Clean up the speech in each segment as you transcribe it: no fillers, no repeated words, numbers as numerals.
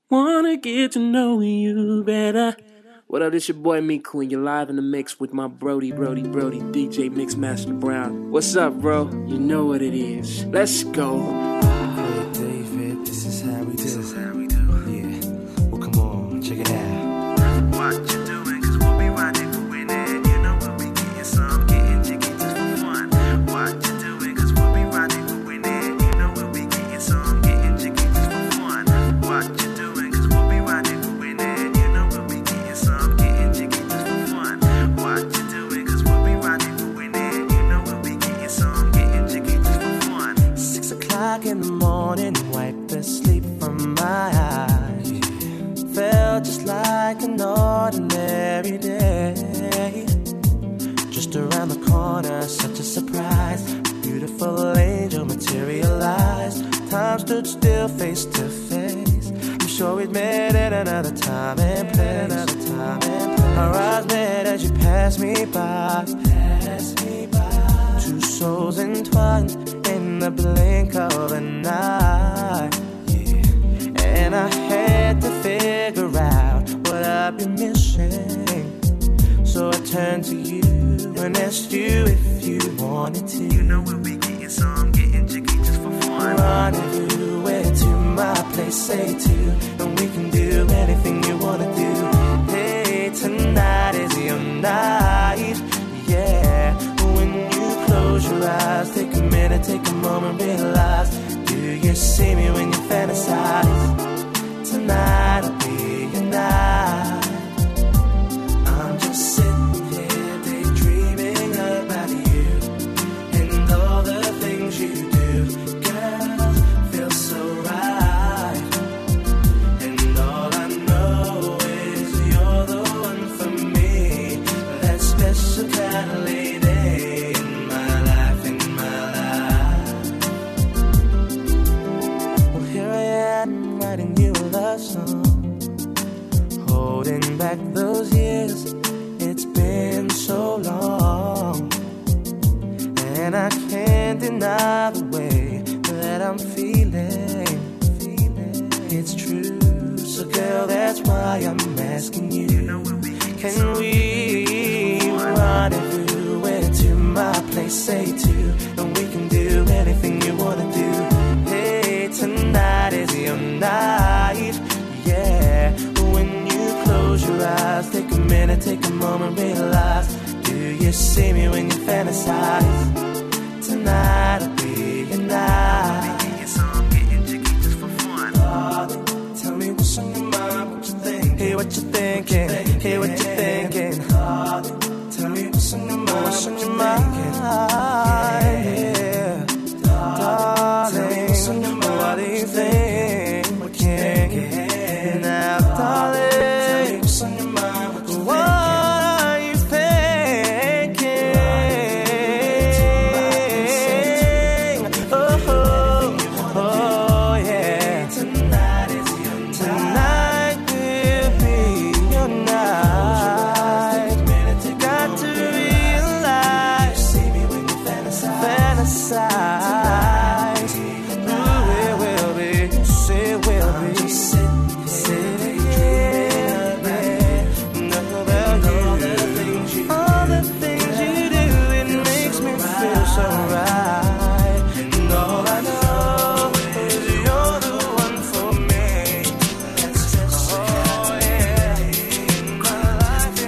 Wanna get to know you better. What up, this your boy Miku, and you're live in the mix with my Brody, DJ Mixmaster Brown. What's up, bro? You know what it is. Let's go. Hey, David, this is how we do. Yeah, well, come on, check it out. What you doing? Cause we'll be riding for winning. You know we'll be getting some, getting jiggy just for fun. What you doing? Cause we'll be riding for winning. You know we'll be getting some, getting jiggy just for fun. What you doing? Cause we'll be riding for winning. You know we'll be getting some, getting jiggy just for fun. What you doing? Cause we'll be riding for winning. You know we'll be getting some, getting jiggy just for fun. 6 o'clock in the morning, wipe the sleep from my eyes. Felt just like an ordinary day. Just around the corner, such a surprise. A beautiful angel materialized. Time stood still, face to face. I'm sure we'd met at another time and place. Our eyes met as you passed me by. Two souls entwined in the blink of an eye. And I had to figure out what I've been missing. So I turned to you and asked you if you wanted to. You know we'll be getting some, getting jiggy just for fun. Rendezvous, where to my place, say to. And we can do anything you wanna do. Hey, tonight is your night. Yeah, when you close your eyes, take a minute, take a moment, realize. Do you see me when you fantasize? Tonight'll be your night. I'm just sitting here daydreaming about you and all the things you do. Girl, feel so right. And all I know is you're the one for me. That special kind of lady in my life, Well, here I am writing you a love song. Holding back those years, it's been so long. And I can't deny the way that I'm feeling. It's true, so girl, that's why I'm asking you. Can we rendezvous where to my place, say to. And we can do anything you wanna do. Hey, tonight is your night. Yeah, when you close your eyes, take a minute, take a moment, realize. Do you see me when you fantasize? Tonight'll be your night. Getting some, getting jiggy just for fun. Tell me what's on your mind, what you think. Hey, what you thinking? Hey, what you thinking? Tell me what's on your mind, what's on your mind? Yeah, darling, what do you think? What can't get now, darling? Tell me what's on your mind, what you thinking? What are you thinking? Oh, yeah. Tonight will be your night. Got to realize, see me when you fantasize. Ooh, it will be, say it will be. Sitting here, know about you. All the things you do, it makes me feel so right. And all I know is you're the one for me. Oh yeah, in my life,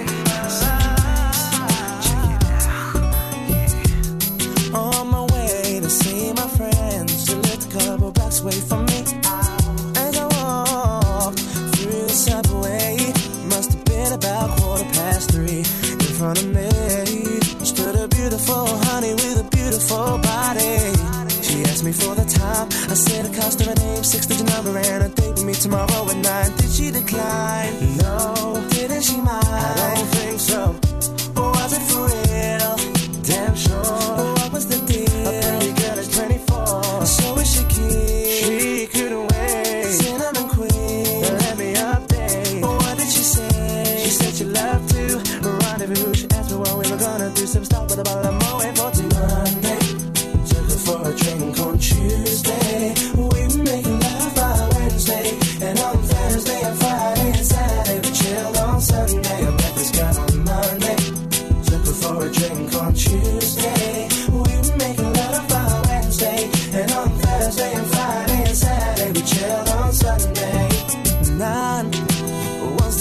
Check it out. On my way to see my friends, you lived a couple blocks away from me. As I walked through the subway, must have been about 3:15. In front of me stood a beautiful honey with a beautiful body. She asked me for the time. I said the cost of her name, 6-digit number, and a date with me tomorrow at 9. Did she decline? No. Didn't she mind? I don't think so. Was it for real? Damn sure. What was the deal? A pretty girl is 24. So is she keen? She couldn't wait. Cinnamon queen, let me update. What did she say? She said she loved to rendezvous. She asked me what we were gonna do. Some stop with a bottle of Moet for Monday. Took her for a drink on Tuesday. We were making love by Wednesday, and on Thursday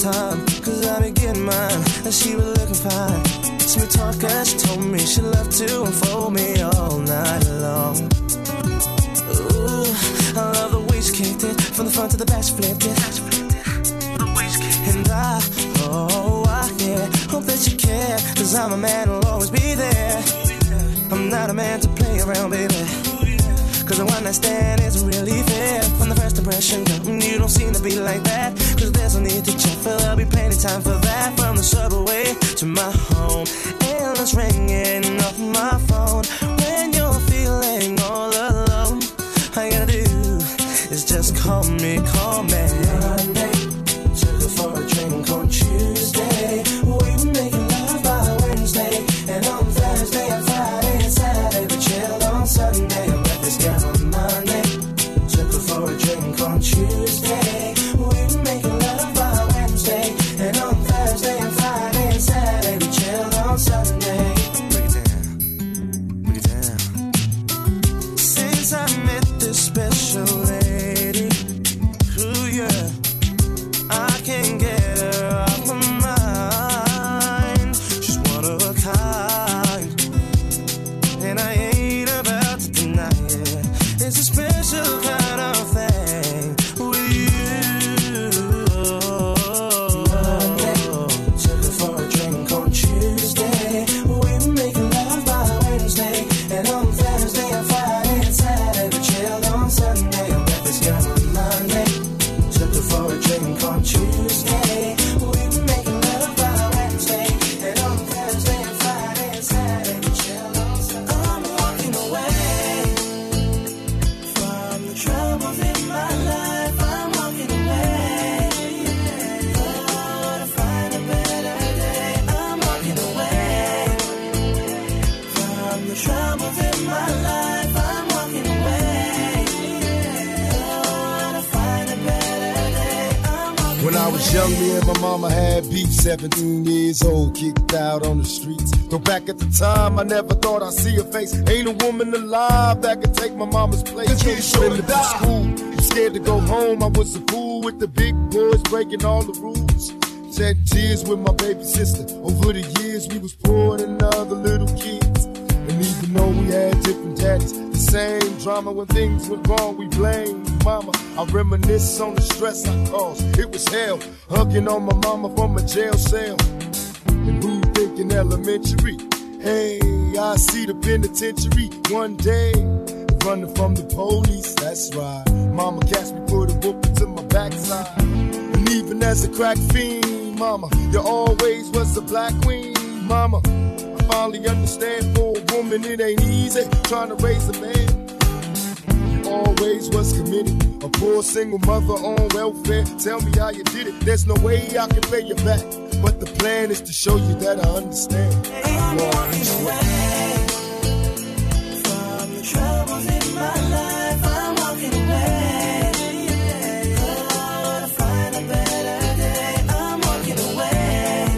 time, cause I be getting mine, and she was looking fine. Smooth talker, she told me she loved to unfold me all night long. Ooh, I love the way she kicked it, from the front to the back she flipped it. And yeah, hope that you care, cause I'm a man who'll always be there. I'm not a man to play around, baby, cause a one night stand isn't really fair. From the first impression, girl, you don't seem to be like that, cause there's no need to check, for there'll be plenty time for that. From the subway to my home, and it's ringing off my phone. When you're feeling all alone, all you gotta do is just call me. Monday, took her for a drink on Tuesday, we were making love by Wednesday, and on Thursday and Friday and Saturday we chilled on Sunday. I met this girl on Monday, took her for a drink on Tuesday, we were making love by Wednesday, and on Thursday and Friday and Saturday we chilled on Sunday. Break it down. Since I met this special lady, ooh yeah, I can't get her off my mind. She's one of a kind, and I ain't about to deny it. It's a special kind of thing with you. Monday, took her for a drink on Tuesday, we were making love by Wednesday, and on Thursday and Friday and Saturday we chilled on Sunday. I met this girl on Monday, took her for a drink on Tuesday, we were making love by Wednesday, and on Thursday and Friday and Saturday we chilled on Sunday. I'm walking away from the troubles in my life. I'm walking away, oh, to find a better day. I'm walking away from the troubles in my life. I'm walking away, oh, to find a better day. I'm walking When I was young, me and my mama had beef, 17 years old, kicked out on the streets. Though back at the time, I never thought I'd see her face. Ain't a woman alive that could take my mama's place. Been to school, scared to go home. I was a fool with the big boys breaking all the rules. Shed tears with my baby sister. Over the years, we was poor than other little kids. And even though we had different daddies, the same drama when things went wrong, we blamed mama. I reminisce on the stress I caused. It was hell, hugging on my mama from a jail cell. And who thinking elementary? Hey, I see the penitentiary one day. Running from the police, that's right. Mama catch me, put a whoop into my backside. And even as a crack fiend, mama, you always was a black queen, mama. I finally understand, for a woman it ain't easy trying to raise a man. You always was committed, a poor single mother on welfare. Tell me how you did it, there's no way I can pay you back, but the plan is to show you that I understand. I'm walking away from the troubles in my life. I'm walking away, oh, to find a better day. I'm walking away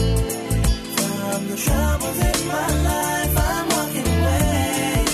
from the troubles in my life. I'm walking away,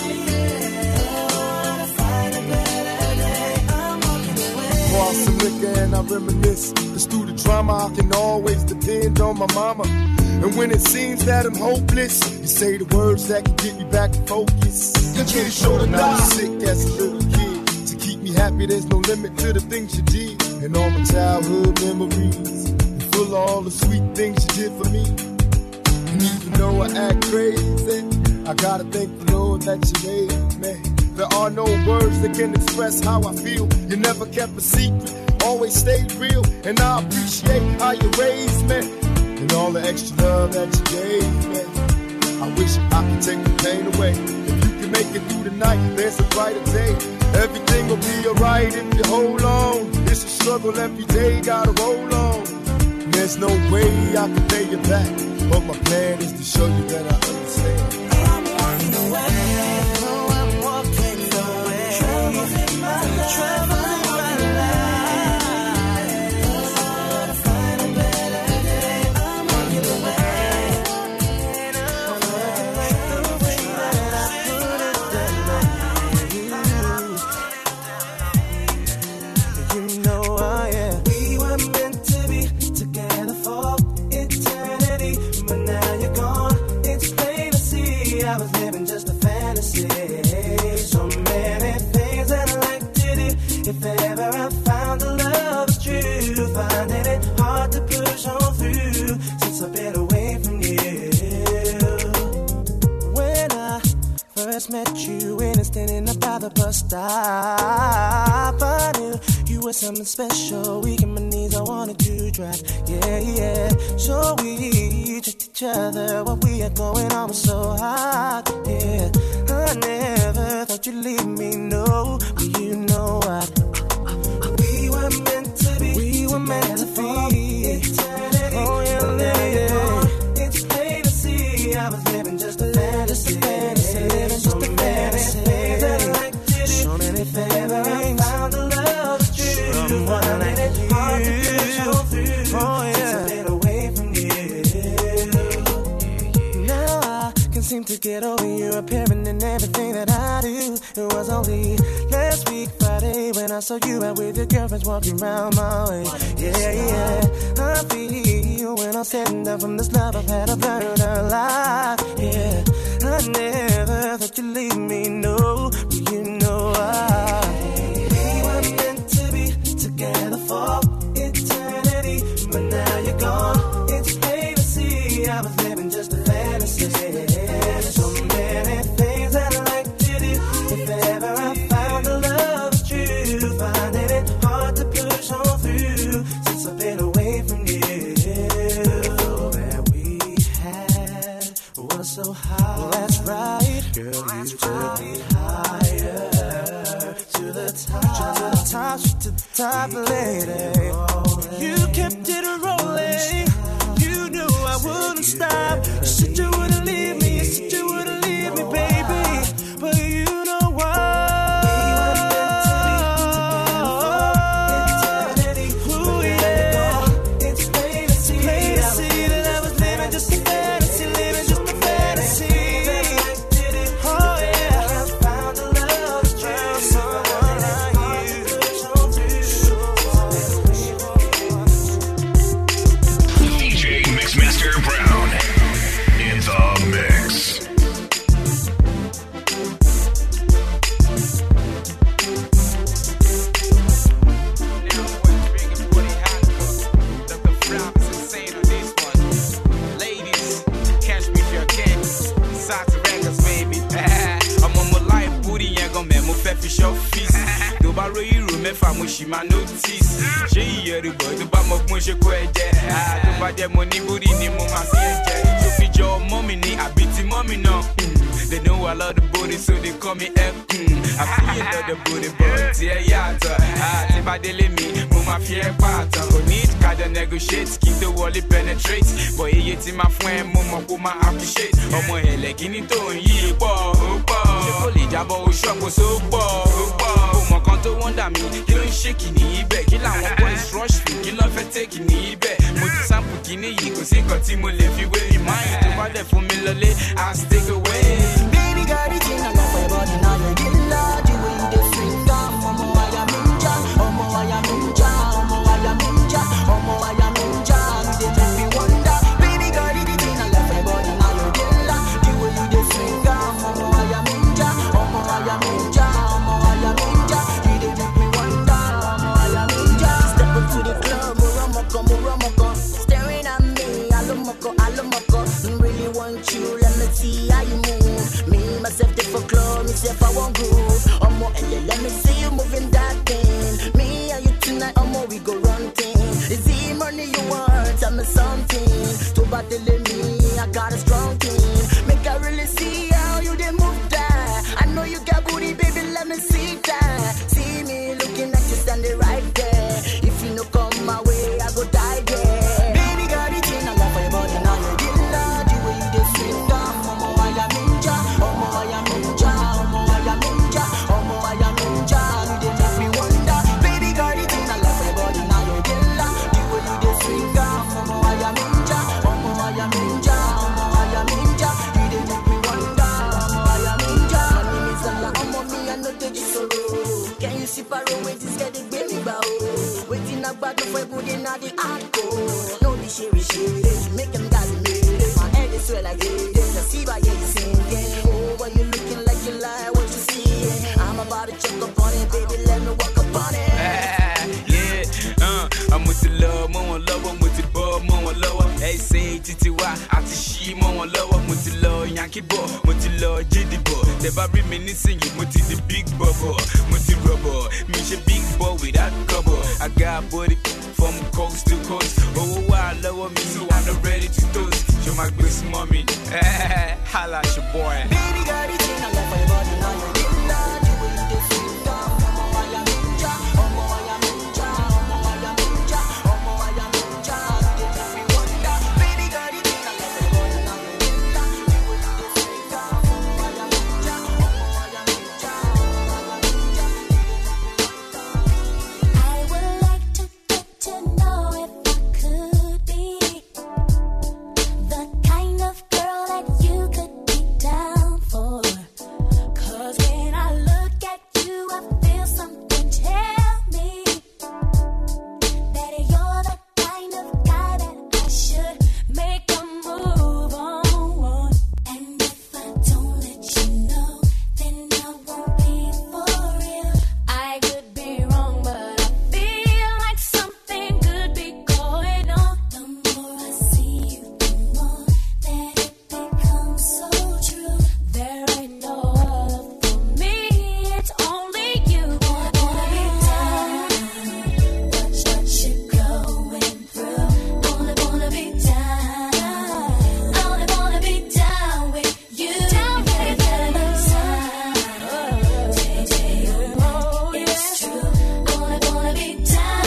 oh, to find a better day. I'm walking away. Pour some liquor and I reminisce. Cause through the drama I can always depend on my mama. And when it seems that I'm hopeless, you say the words that can get me back in focus. And I was sick as a little kid. To keep me happy, there's no limit to the things you did. And all my childhood memories, and full of all the sweet things you did for me. And even though I act crazy, I gotta thank the Lord that you made me. There are no words that can express how I feel. You never kept a secret, always stayed real. And I appreciate how you raised me, and all the extra love that you gave me. I wish I could take the pain away. If you can make it through the night, there's a brighter day. Everything will be alright if you hold on. It's a struggle every day, gotta roll on. And there's no way I can pay you back, but my plan is to show you that I understand. I'm walking away, oh, I'm walking away. Troubles in my life, troubles in my life. Oh, to find a better day. I'm walking away. You know I am. We were meant to be together. finding it hard to push on through since I've been away from you. When I first met you and I'm standing up by the bus stop, I knew you were something special. Weak in my knees, I wanted to drive. Yeah. So we tricked each other. What we had going on was so hot. Yeah, I never thought you'd leave me. No, but you know what? We were meant to be. We were meant to be. Eternity. Oh yeah. It's plain to see I was living just a fantasy. Living just a fantasy. So many things I found the love that's true. Someone like you. Hard to push on through. Oh yeah. Since I've been away from you. Now I can seem to get over you appearing in everything that I do. It was only last week Friday when I saw you out with your girlfriends walking around my way. Yeah. I feel when I'm sitting down from this love I've had, I've learned a lot. Yeah, I never thought you'd leave me. No, but you know why. We were meant to be together for eternity, but now you're gone. It's plain to see I was living just a fantasy. So many things I'd like to do. If ever I found the love that's true, finding it hard to push on through since I've been away from you. That we had was so high. Well, that's right, girl. You took me higher to the top, lady. You kept it rolling. You knew I wouldn't stop. You said you wouldn't leave me. You said you wouldn't leave me, baby. But you know what? My notice, she hear the boy, the bam of Moshe Kwede. I do buy them money, booty, Nemo, my fiance. So feed your mommy, I beat the mommy now. They know I love the booty, so they call me F. I feel love the booty, but yeah, yeah. If I delay me, my fear part. Who need to negotiate, keep the wall penetrate. Boy, it's in my friend, mama, who my appreciate. Oh, my head, like in it, oh, yeah, boy. The jabo shop was so boy. Can't wonder me, you don't shake in the back. Kill our boys rush me, kill off and take in the back. Much sample kini, you go see Kotimo live you with your mind. To buy for me, lolly, I'll stick away. Baby, got it in, I love my body, now you're getting large. You ain't the freak, Omo, I am ninja. Omo, I am ninja. Omo, I am ninja. Omo, I am ninja. They make me wonder. Baby, got it in, I love my body, now you're getting large. You ain't the freak, Omo, I am ninja. Omo, I am ninja. Omo, I am ninja. Staring at me, alomoko. Really want you, let me see how you move. Me, myself, they for club, myself, I won't groove. Omo, and let me see you moving that thing. Me and you tonight, Omo, we go run things. Is it money you want? Tell me something. To battle me, I got a strong team. Make I really see how you they move that. I know you got booty, baby, let me see that. See me looking at you standing right there. If you no come my way, I go die there. Baby, got it in, I love for your body, now you're getting loud. The way you dey swing down, Omo, I am ninja. Omo, I am ninja. Omo, I am ninja. Omo, I am ninja. You dey make me wonder. Baby, got it in, I love for your body, now you're getting loud. The way you dey swing down, Omo, I am ninja. Omo, I am ninja. Omo, I am ninja. You dey make me wonder. Omo, I am ninja. My name is Allah, Omo, me I know take you solo. Can you see Paro when this get the baby bow? Waiting a bad for good in the hardcore. No, this shit, make them got me. My head is swell like it. I see why you're singing. Oh, why you looking like you lie? What you see? I'm about to check up on it, baby. Let me walk up on it. Yeah, mo ti lọ mọ́ wọn lọ́wọ́, mo ti bọ́ mọ́ wọn lọ́wọ́. Ẹ ṣe títí wá àti ṣí mọ́ wọn lọ́wọ́. Mo ti lọ Yankee bọ̀, mo ti lọ Jídì bọ̀. Tẹ bá rí mi nísìnyí, mo ti di big bubble. Mo ti rọ̀bọ̀, mi ṣe big boy without trouble. I got body from coast to coast. Owó wà lọ́wọ́ mi, so I'm not ready to toast. Ṣé máa gbé súnmọ́ mi? Holla at your boy. Baby girl, the thing I love for your body, now you're in love. You will get free down. Omo, I am ninja. Omo, I am ninja. Omo, I am ninja. Omo, I am ninja. You dey make me wonder. Baby girl, the thing I love for your body, now you're in love. You will get free down. Omo, I am ninja. Omo, I am ninja. I would like to get to know if I could be the kind of girl that you could be down for. 'Cause when I look at you, I feel something tell me that you're the kind of guy that I should make a move on. And if I don't let you know, then I won't be for real. I could be wrong, but I feel like something could be going on. The more I see you, the more that it becomes so true. There ain't no other for me, it's only you. Wanna be down, watch what you're going through. Only wanna be down, only wanna be down with you. Down with you. It's true. Only wanna be down.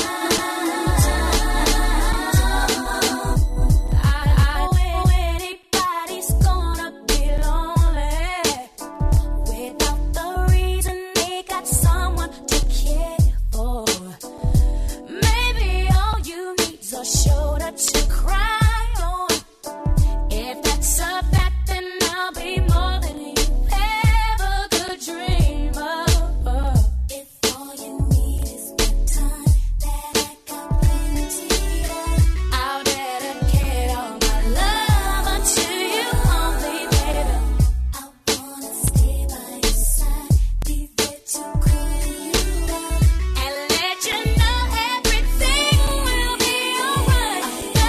I know anybody's gonna be lonely without the reason they got someone to care for. Maybe all you need's a shoulder to cry on. If that's a fact, then I'll be more than you ever could dream of. If all you need is the time that I got plenty of, I'll dedicate all my love unto you only, baby. I wanna stay by your side, be there to cool you down, and let you know everything will be alright.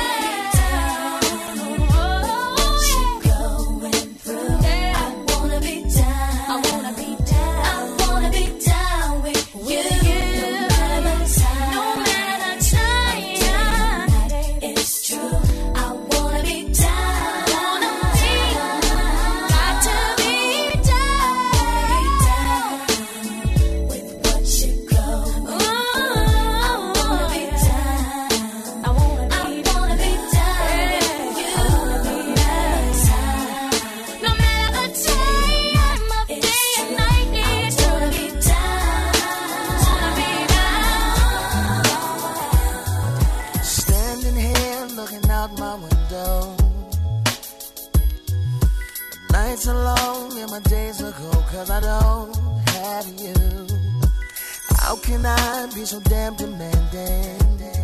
What you're going through, I wanna be down. I wanna be down. I wanna be down with you. No matter the time, it's true. I wanna be down. Got to be down with what you're going through. I wanna be down. I wanna be down with you. No matter the time of day and night, it's wanna be down. Wanna be down. Standing here looking out my window. The nights are long and my days are cold 'cause I don't have you. How can I be so damn demanding?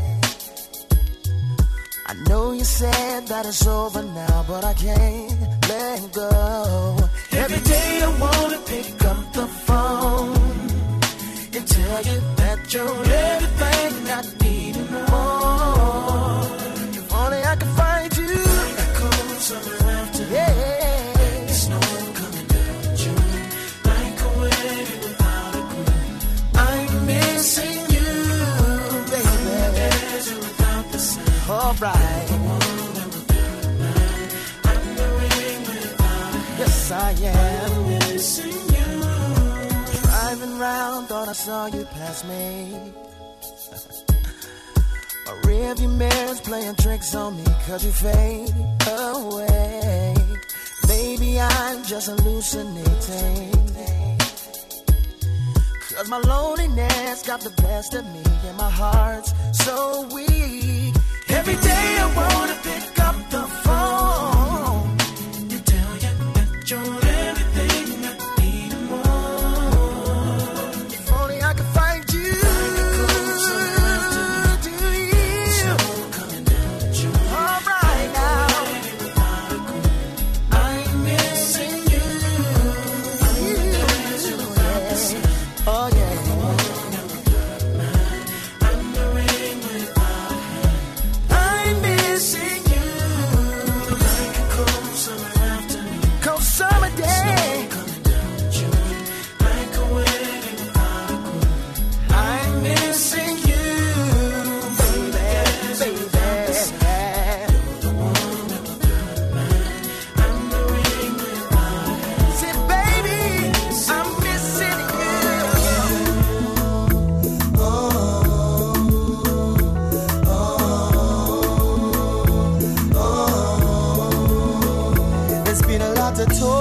I know you said that it's over now, but I can't let go. Every day I wanna pick up the phone and tell you that you're everything I need and more. If only I could find you. Like cold summer after. Yeah. It's no one coming down to June. Like a wedding without a groom. I'm missing you, baby. Desert without the sun. Alright. I'm the ring without a yes, I am. Missing you. Driving round, thought I saw you pass me. My rearview mirror's playing tricks on me 'cause you fade away. Maybe I'm just hallucinating. 'Cause my loneliness got the best of me and my heart's so weak. Every day I wanna pick up the phone and tell you that you're everything I need and more. If only I could find you. Do you? All right now. I'm missing you. Oh yeah. I'm the ring without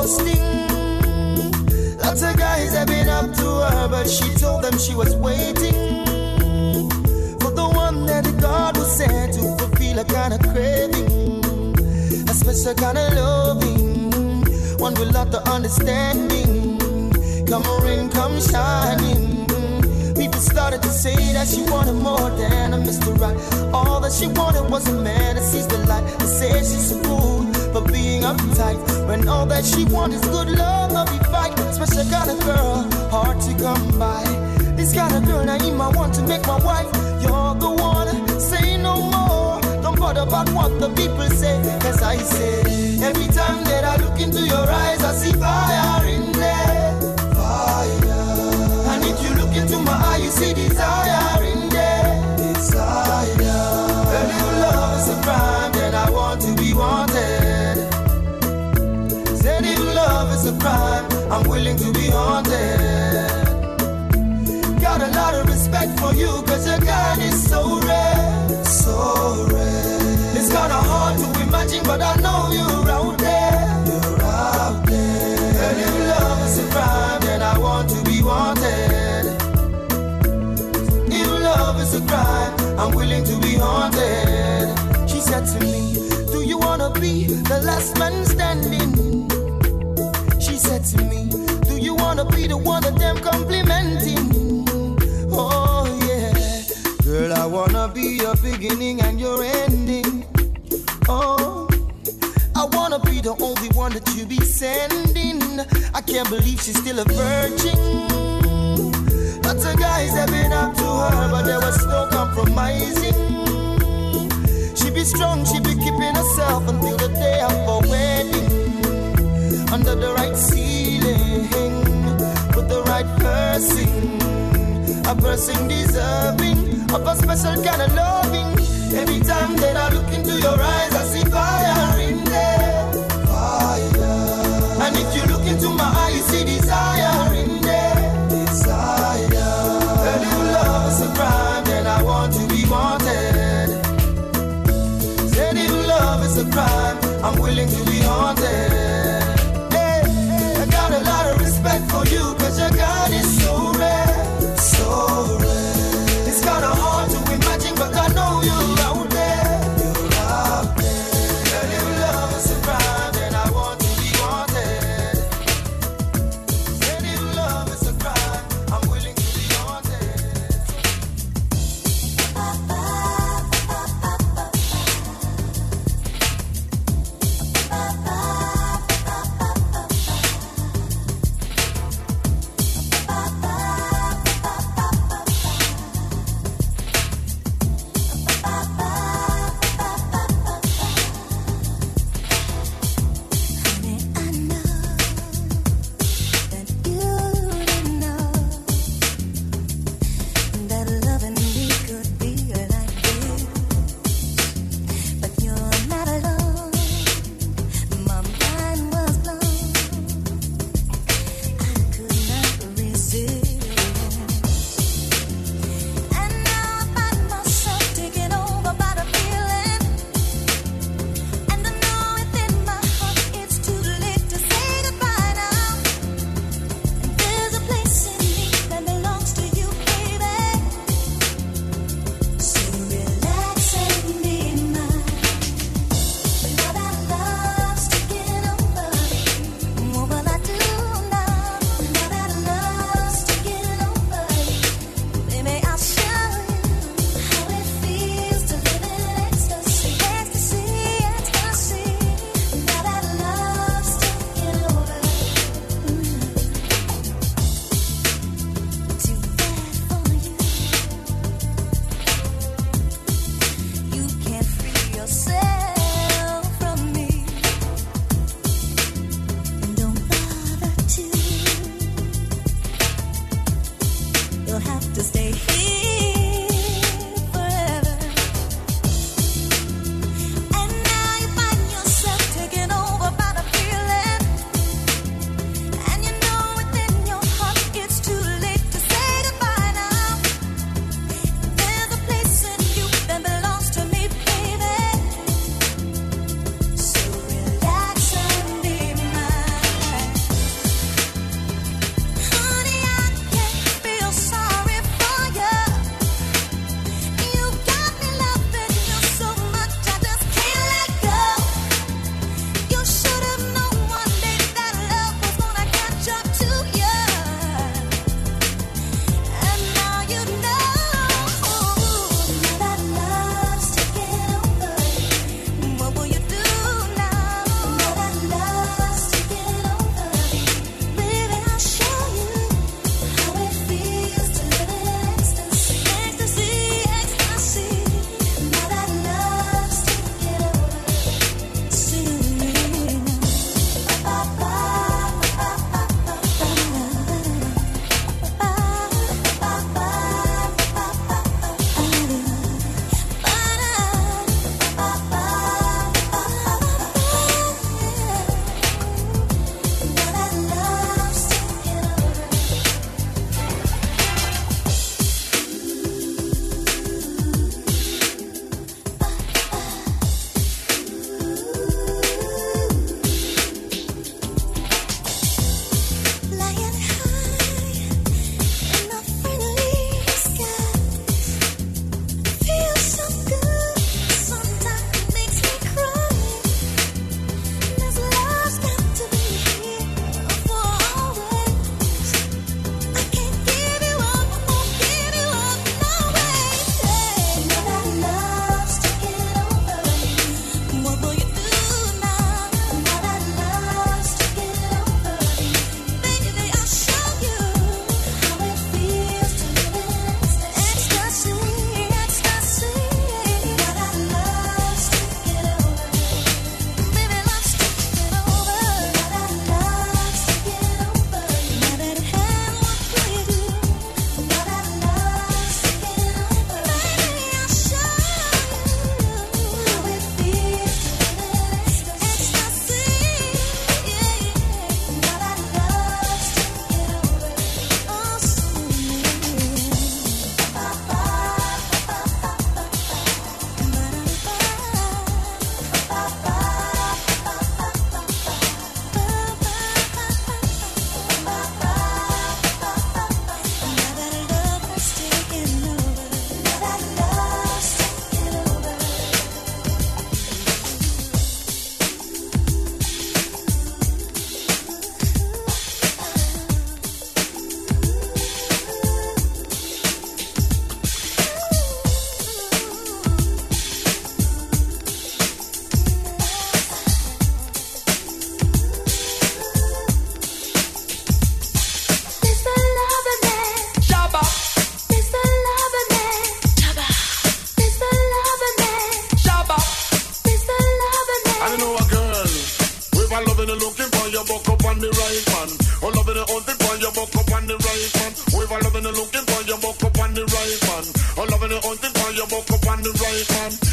ghosting. Lots of guys have been up to her, but she told them she was waiting for the one that God was sent to fulfill a kind of craving, a special kind of loving, one with lot of understanding. Come rain, come shining. People started to say that she wanted more than a Mr. Right. All that she wanted was a man that sees the light. They say she's a fool for being uptight, when all that she wants is good love, not be fight. Special kind of girl, hard to come by. This kind of girl, now you might want to make my wife. You're the one, say no more. Don't bother about what the people say, cause I say, every time that I look into your eyes, I see fire in there. And if you look into my eye, you see desire in there. Desire. Well, if love is a crime, then I want to be wanted. Said if love is a crime, I'm willing to be haunted. Got a lot of respect for you, cause your God is so rare. So rare. It's kinda hard to imagine, but I know you're out there. You're out there. Well, if love is a crime, then I want to be wanted. If love is a crime, I'm willing to be haunted. She said to me, do you wanna be the last man standing? She said to me, do you wanna be the one that them complimenting? Oh yeah, girl, I wanna be your beginning and your ending. Oh, I wanna be the only one that you be sending. I can't believe she's still a virgin. Lots of guys have been up to her, but there was no compromising. She be strong, she be keeping herself until the day of her wedding. Under the right ceiling, with the right person, a person deserving of a special kind of loving. Every time that I look into your eyes, I see fire in there. Fire. And if you look into my eye, you see desire in there. Desire. And if love is a crime, then I want to be wanted. Said if love is a crime, I'm willing to be haunted. Hey, I got a lot of respect for you, cause your God is so rare. So rare. It's kinda hard to imagine, but I know you're out there. You're out there. And if love is a crime, then I want to be wanted. And if love is a crime, I'm willing to be haunted.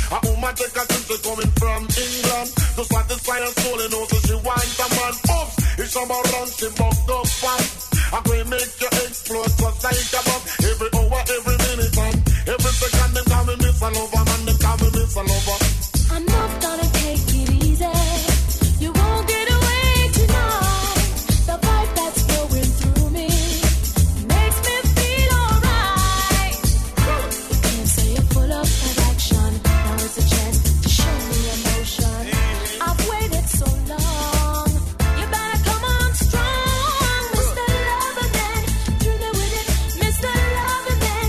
A woman take a trip, she coming from England. To satisfy her soul, you know, so she wants a man. Oops, it's about run, she bucked up fast. I'm going to make you explode just like a bomb. Every hour, every minute, and every second, they call me Miss a Lover, man, they call me Miss a Lover. I'm not gonna take it easy. You won't get away tonight. The vibe that's going through me makes me feel alright. You can't say you're full of attraction. Now it's a chance to show me emotion. I've waited so long. You better come on strong, Mr. Loverman. Do me with it, Mr. Loverman.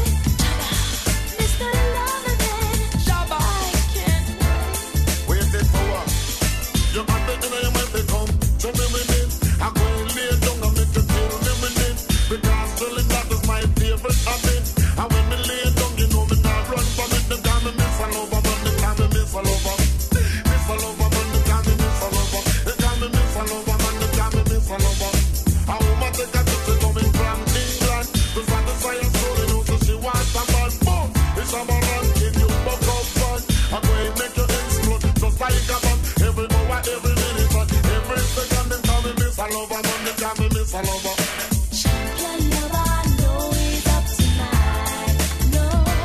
Mr. Loverman. I can't Wait it for what? You got the dinner, you might be come. So me with it. I'm going to lay down and make you feel me with it. Because really that is my favorite habit. And when me lay down, you know me not run from it. They call me Miss a Lover, man, they call me Miss a Lover. Miss a Lover, man, they call me Miss a Lover. They call me Miss a Lover, man, they call me Miss a Lover. A woman take a trip, she coming from England. To satisfy her soul, you know, so she wants a man. Boom! It's a man and kid, you buck up fun. I'm going to make you explode just like a bomb. Every hour, every minute, and every second, they call me Miss a Lover, man, they call me Miss a Lover. Champion lover, I know he's up tonight. No,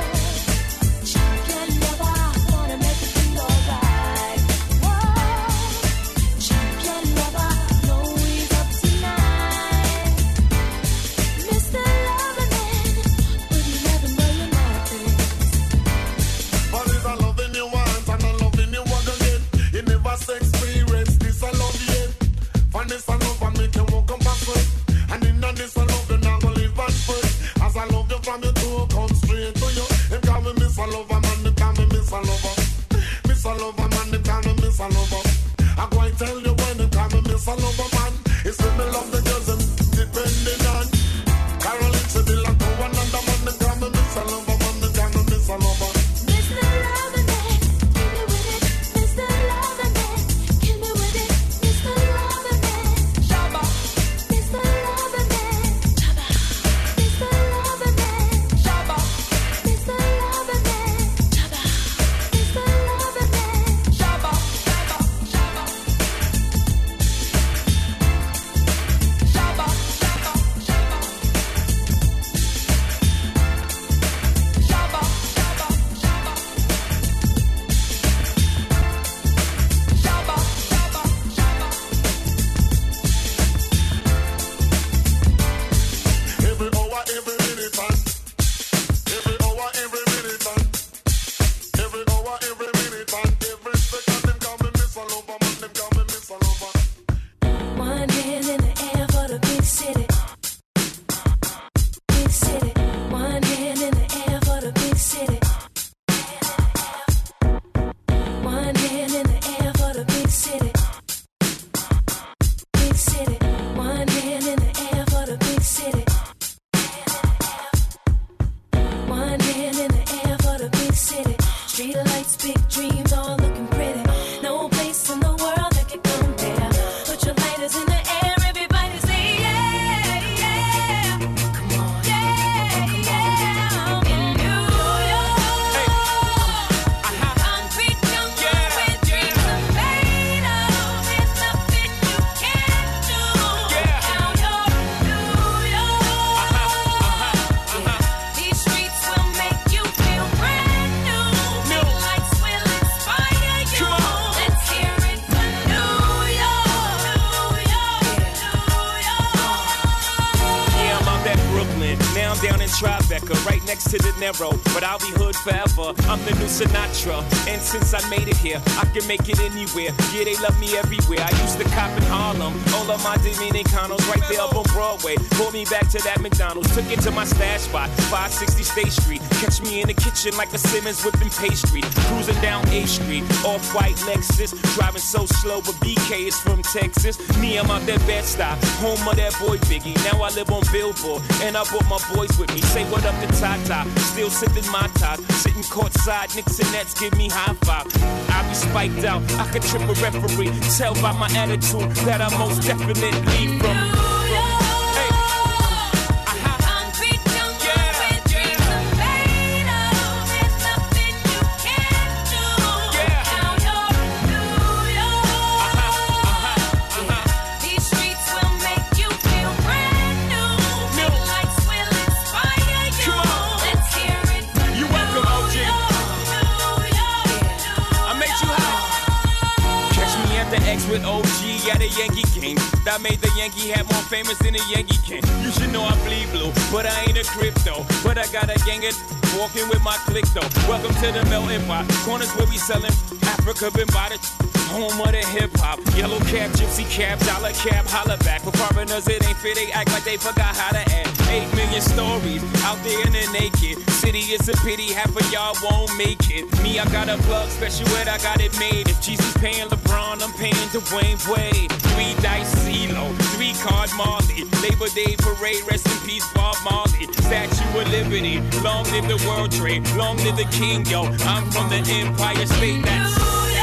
champion lover, wanna make it feel alright. Whoa, champion lover, know he's up tonight. Mr. Loverman, but you never know your nothing. But it's a loving you want and a loving you want again. You never say experience this I love yet. For this I love and make you walk on backward. And in this I love you now gonna live at first. As I love you from your toe, come straight to you. They call me Miss a Lover, man, they call me Miss a Lover. Miss a Lover, man, they call me Miss a Lover. I'm going to tell you when they call me Miss a Lover, man. It's when me love the girls and depending on Caroline, Sibyl, and one another man, they call me Miss a Lover, man, they call me Miss a Lover. Mr. Loverman, kill me with it. Mr. Loverman, kill me with it. Mr. Loverman, Shabba. Mr. Loverman, Shabba. Mr. Loverman, Shabba. Mr. Loverman, Shabba. Mr. Loverman, Shabba. Shabba. Shabba. Every hour, every minute, and every hour, every minute, and every hour, every minute, and every second, them call me Miss a Lover, man, them call me Miss a Lover. One hand in the air for the big city. Big city. One hand in the air for the big city. One hand in the air for the big city. Big city. One hand in the air for the big city. One hand in the air for the big city. Street lights, big dreams, all looking pretty. No place in the world that can compare. Put your lighters in the air, everybody say yeah, yeah. Come on, yeah, yeah. In New York, concrete jungle where dreams are made of. There's nothing you can't do. Now you're in New York. These streets will make you feel brand new. Big lights will inspire you. Let's hear it for New York. Yeah, I'm out at Brooklyn. Now I'm down in Tribeca, right next to De Niro. But I'll be hood forever. I'm the new Sinatra. And since I made it here, I can make it anywhere. Yeah, they love me everywhere. I used to cop in Harlem. All of my Dominicanos right there up on Broadway. Pulled me back to that McDonald's. Took it to my stash spot, 560 State Street. Catch me in the kitchen like a Simmons whipping pastry. Cruising down A Street, off-white Lexus. Driving so slow, but BK is from Texas. Me, I'm out that Bed-Stuy, home of that boy Biggie. Now I live on Billboard, and I brought my boys with me. Say what up to Tata, still sipping my top. Sitting courtside, Knicks and Nets give me high five. I be spiked out, I could trip a referee. Tell by my attitude that I most definitely from. Concrete jungle where dreams are made of. There's nothing you can't do. Mr. X with OG at a Yankee game. That made the Yankee hat more famous than a Yankee can. You should know I bleed blue, but I ain't a crypto. But I got a gang of walking with my click though. Welcome to the melting pot. Corners where we selling Africa been by the home of the hip hop. Yellow cap, gypsy cap, dollar cap, holla back. For foreigners it ain't fit, they act like they forgot how to act. 8 million stories out there in the naked city. It's a pity half of y'all won't make it. Me, I got a plug, special ed, I got it made. If Jesus paying LeBron, I'm paying Dwayne Wade. 3 dice CeeLo, 3 card Marley. Labor Day parade, rest in peace Bob Marley. Statue of Liberty, long live the World Trade, long live the King, yo. I'm from the Empire State, that's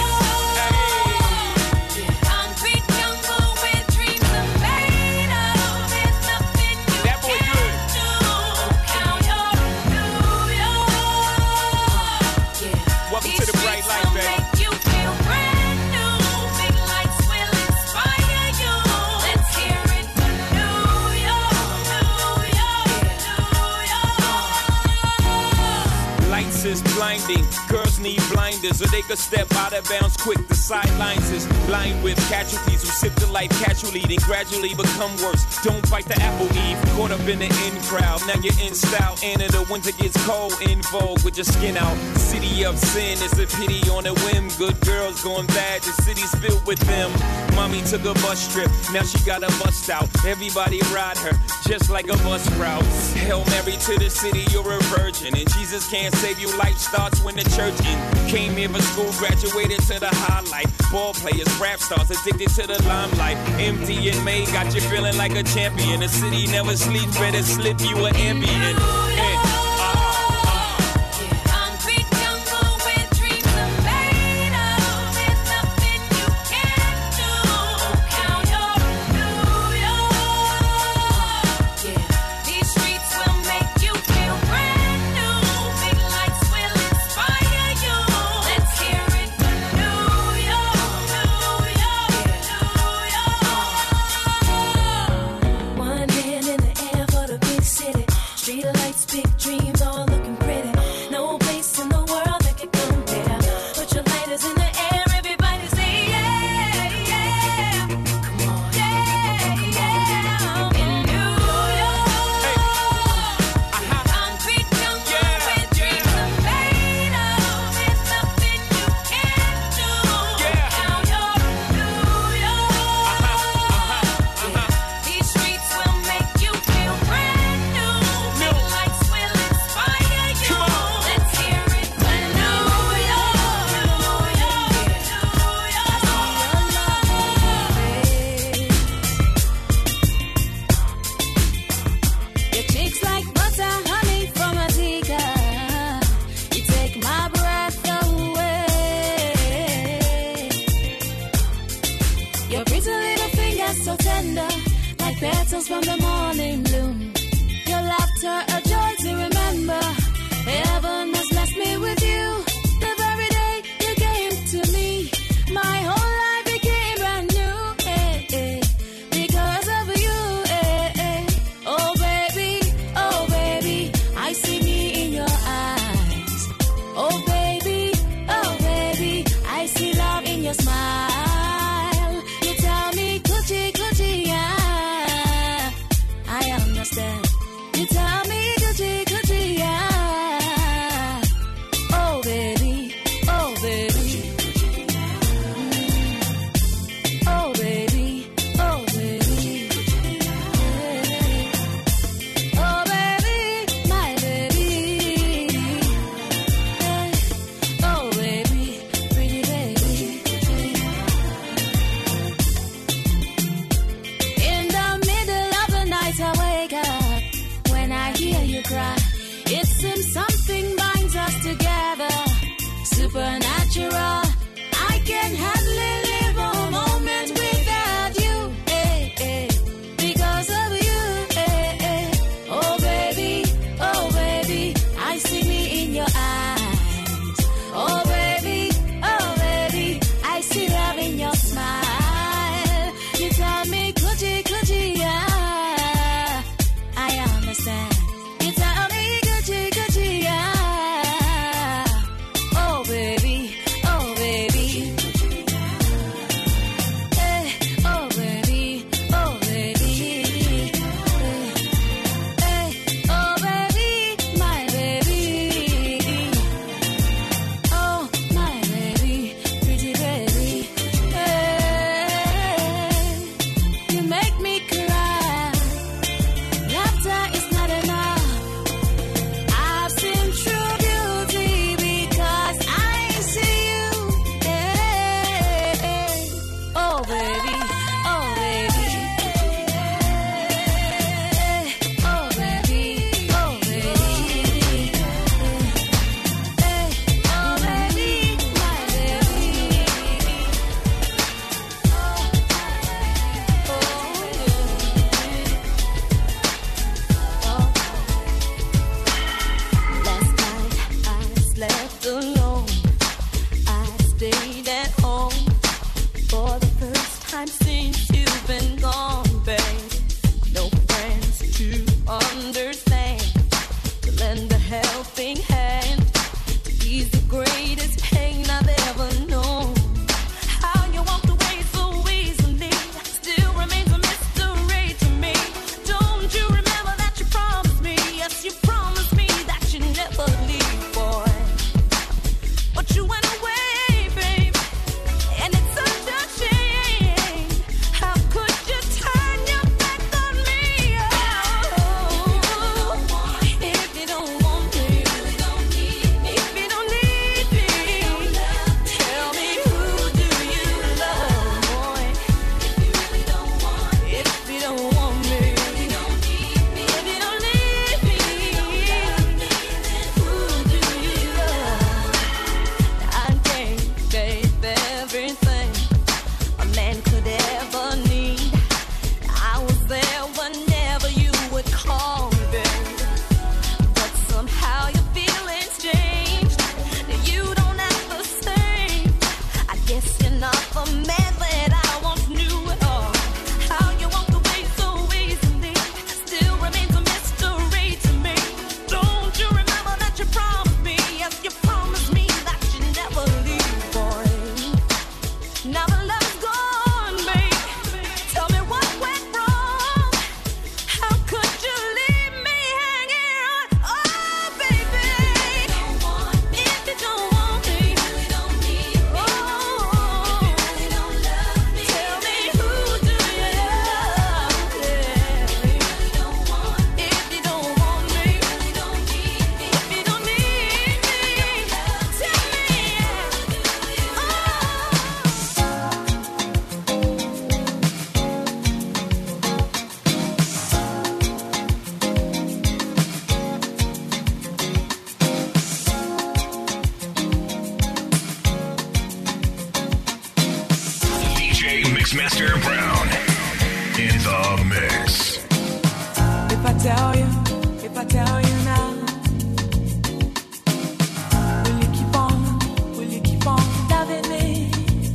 is blinding. Girls need blinders so they could step out of bounds quick. The sidelines is lined with casualties who sip the life casually, then gradually become worse. Don't bite the apple, Eve. Caught up in the in crowd. Now you're in style. And in the winter gets cold, in vogue with your skin out. City of sin is a pity on a whim. Good girls going bad. The city's filled with them. Mommy took a bus trip. Now she got a bust out. Everybody ride her just like a bus route. Hail Mary to the city, you're a virgin. And Jesus can't save you. Life starts when the church in. Came here for school, graduated to the highlight. Ball players, rap stars, addicted to the limelight. Empty and May got you feeling like a champion. The city never sleeps, better slip you an ambient. Mixmaster Brown in the mix. If I tell you now, will you keep on loving me?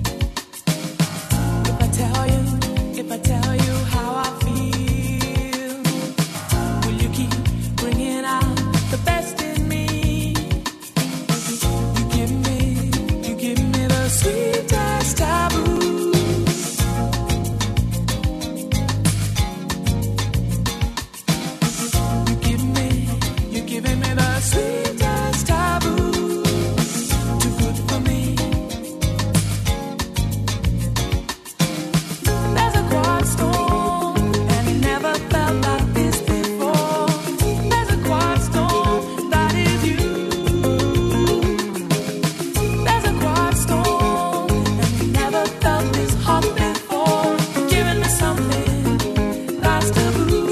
If I tell you how I feel, will you keep bringing out the best in me? You give me the sweetest taboo. Sweetest taboo, too good for me. There's a quiet storm, and it never felt like this before. There's a quiet storm, that is you. There's a quiet storm, and it never felt this hot before. You're giving me something that's taboo.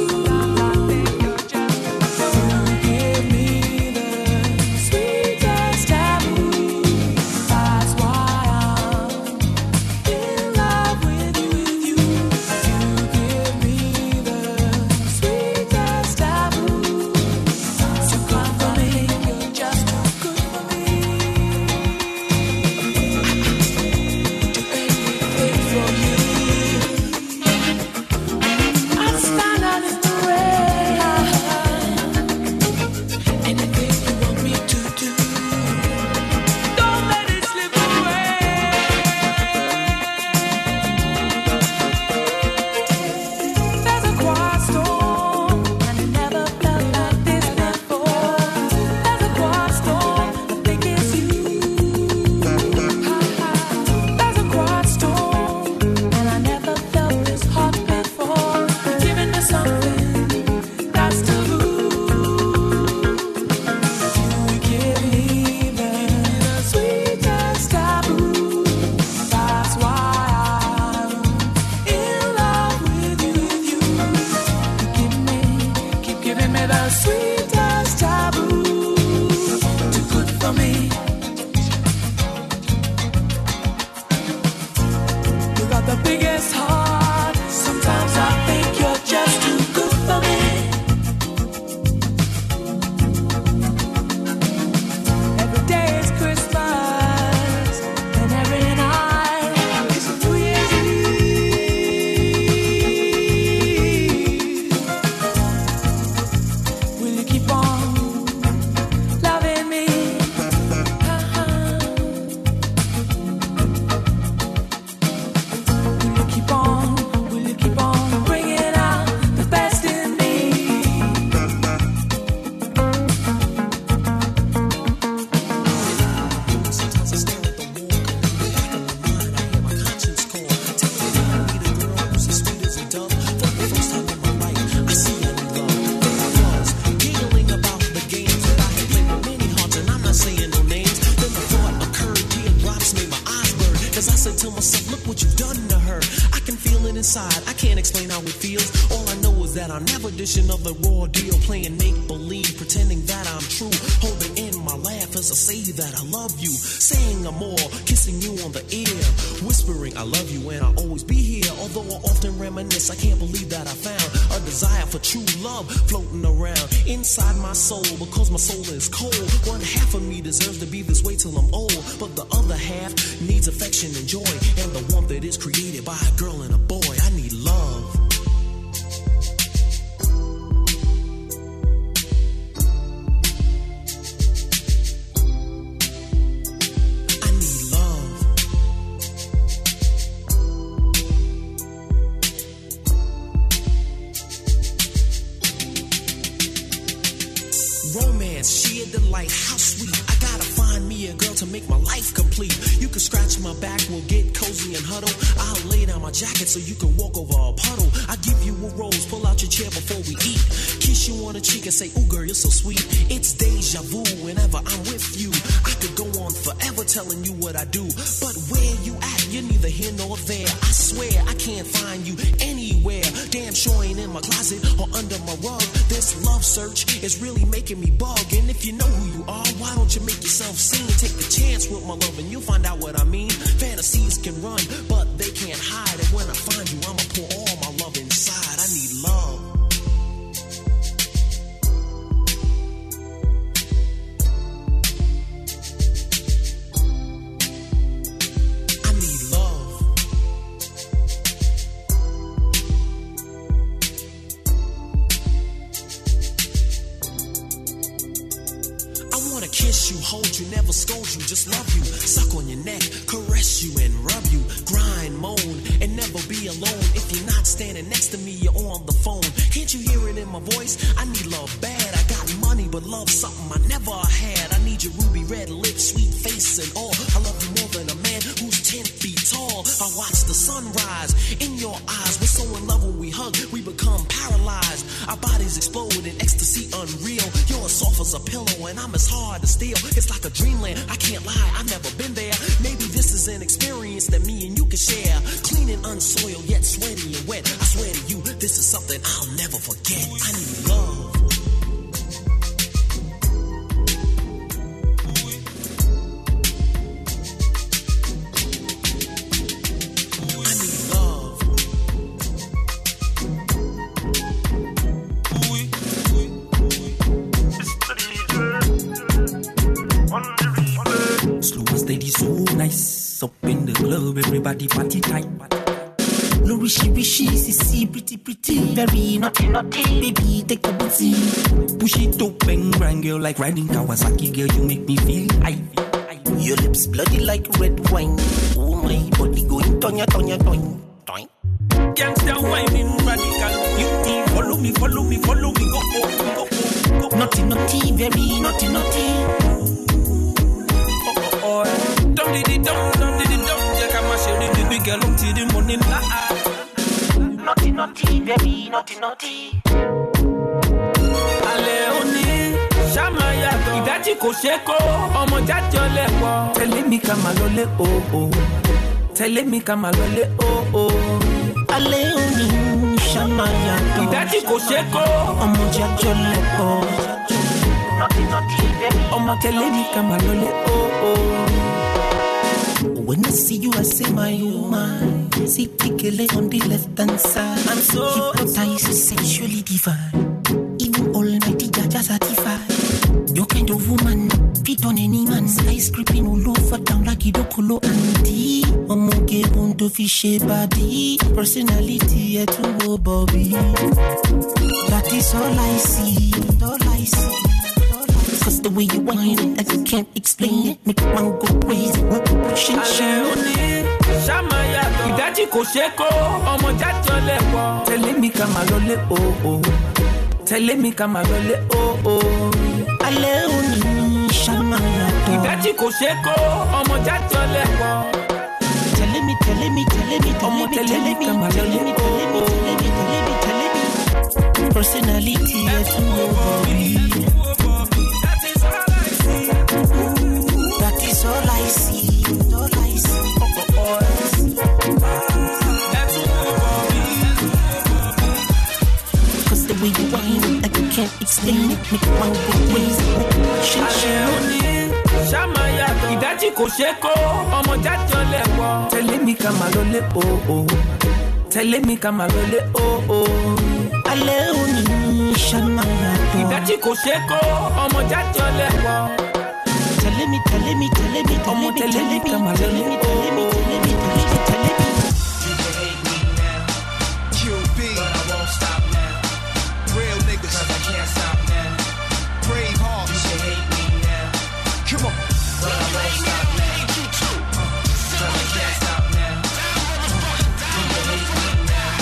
Of the raw deal, playing make-believe, pretending that I'm true, holding in my laugh as I say that I love you, saying I'm more, kissing you on the ear, whispering I love you and I'll always be here, although I often reminisce, I can't believe that I found a desire for true love floating around inside my soul, because my soul is cold. One half of me deserves to be this way till I'm old, but the other half needs affection and joy, and the warmth that is created by a girl and a boy. I need love. How sweet, I gotta find me a girl to make my life complete. You can scratch my back, we'll get cozy and huddle. I'll lay down my jacket so you can walk over a puddle. I give you a rose, pull out your chair before we eat. Kiss you on the cheek and say, ooh girl, you're so sweet. It's deja vu whenever I'm with you. I could go on forever telling you what I do, but where you at, you're neither here nor there. I swear I can't find you anywhere. Damn sure ain't in my closet or under my rug. This love search is really making me bug. And if you know who you are, why don't you make yourself seen? Take a chance with my love and you'll find out what I mean. Fantasies can run, but they can't hide. And when I hold you, never scold you, just love you. Suck on your neck, caress you and rub you. Grind, moan, and never be alone. If you're not standing next to me, you're on the phone. Can't you hear it in my voice? I need love bad. I got money, but love something I never had. I need your ruby red lips, sweet face and all. I love you more than a man who's 10 feet tall. I watch the sunrise in your eyes. We're so in love when we hug, we become paralyzed. Our bodies explode in ecstasy unreal. You're as soft as a pillow and I'm as hard to steal. It's like a dreamland, I can't lie, I've never been there. Maybe this is an experience that me and you can share. Clean and unsoiled, yet sweaty and wet. I swear to you, this is something I'll never forget. I need love. Nice up in the club, everybody party tight. No wishy, sissy, pretty, very naughty, baby, take a booty. Push it up and grind, girl, like riding Kawasaki, girl, you make me feel high. Your lips bloody like red wine. Oh my body going tonya, toing. Gangsta whining, radical beauty. Follow me, go. Naughty, very naughty. Dum diddy dum, yeah, come and share the big girl until the morning light. Naughty, very naughty. Aleoni, Shamaya, Idachi Kosheko, Omo Jajo Lepo. Tell me Kamalole, oh. Tell me Kamalole, oh. Aleoni, Shamaya, Idachi Kosheko, Omo Jajo Lepo. Naughty, very. Omo tell me Kamalole, oh. When I see you, I say my woman. See Pikele on the left hand side. I'm so hypnotized, sexually divine. Even Almighty Jaja certified. Your kind of woman, fit on any man. Sky scraping all over down like Idokolo Andy. Omoge on to fish body. Personality to Bobby. That is all I see. Cause the way you whine it, I just can't explain it. Make one go crazy, push and shine. Shamaya, Idachi Kosheko, Omo Jajo Lepo. Tell me Kamalole, oh. Tell me Kamalole, oh. Aleoni, Shamaya, Idachi Kosheko, Omo Jajo Lepo. Tell me, Kamalole, oh. Personality, to nobody. That is all I see. Cause the way you whine, like you can't explain it. Make one go crazy. Shamaya, Idachi Kosheko, Omo Jajo Lepo. Tell me Kamalole, oh. Tell me Kamalole, oh. Aleoni, Shamaya, Idachi Kosheko, Omo Jajo Lepo. Tell me, QB, but I won't stop now. Real niggas, cause I can't stop now. Brave hearts, you can hate me now. Come on, but I won't stop now. Cause I can't stop now. You can hate me now.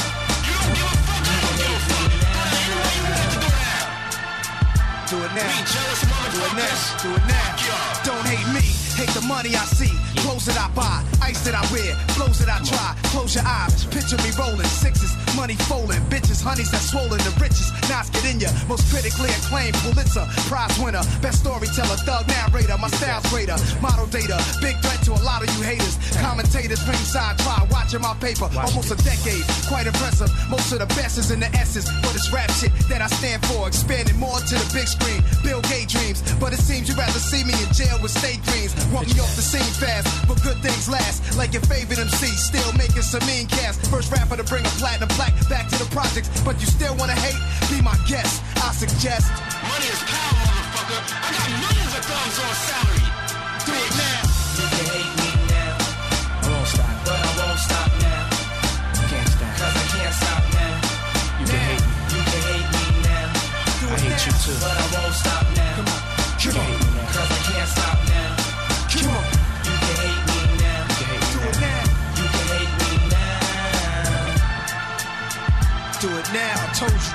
Do it now. Do it now. Don't hate me, hate the money I see. Clothes that I buy, ice that I wear, flows that I try. Close your eyes, picture me rolling, sixes, money folding, bitches, honeys that swollen, the richest. Knots get in ya, most critically acclaimed Pulitzer Prize winner, best storyteller, thug narrator, my style's greater, model data, big threat to a lot of you haters. Commentators ringside try, watching my paper, almost a decade, quite impressive. Most of the best is in the essence, but it's rap shit that I stand for, expanding more to the big screen. Bill Gates dreams, but it seems you'd rather see me in jail with state dreams. Want me off the scene fast, but good things last. Like your favorite MC, still making some mean cast. First rapper to bring a platinum plaque back to the projects, but you still wanna hate? Be my guest, I suggest. Money is power, motherfucker. I got millions of thumbs on salary. Do it now. You can hate me now. I won't stop, but I won't stop now. Can't stop, cause I can't stop now. You can hate me. You can hate me now. I hate you too, but I won't stop now. Come on, you can hate me now, cause I can't stop now.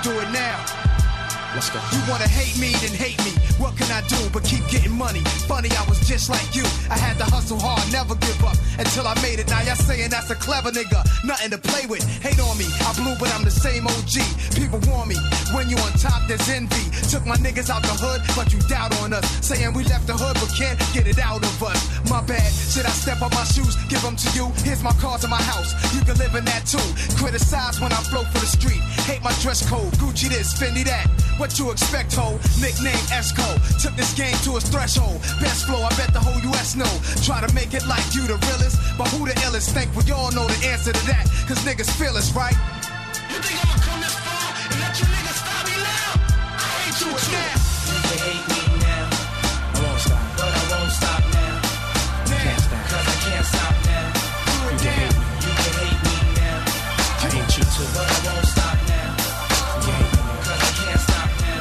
do it now. Let's go. You wanna hate me, then hate me. What can I do but keep getting money? Funny, I was just like you. I had to hustle hard, never give up until I made it. Now y'all saying that's a clever nigga, nothing to play with. Hate on me, I blew, but I'm the same OG. People warn me, when you on top, there's envy. Took my niggas out the hood, but you doubt on us. Saying we left the hood, but can't get it out of us. My bad, should I step up my shoes, give them to you? Here's my cars in my house, you can live in that too. Criticize when I flow for the street. Hate my dress code, Gucci this, Fendi that. What you expect, ho? Nickname Esco. Took this game to its threshold. Best flow, I bet the whole US know. Try to make it like you the realest, but who the illest? Think we all know the answer to that, cause niggas feel us, right? You think I'ma come this far and let you niggas stop me now? I hate you now. You can hate me now. I won't stop, but I won't stop now. Can't stop, cause I can't stop now. You can hate me, you can hate me now. I hate you too, but I won't stop now. You hate me, cause I can't stop now.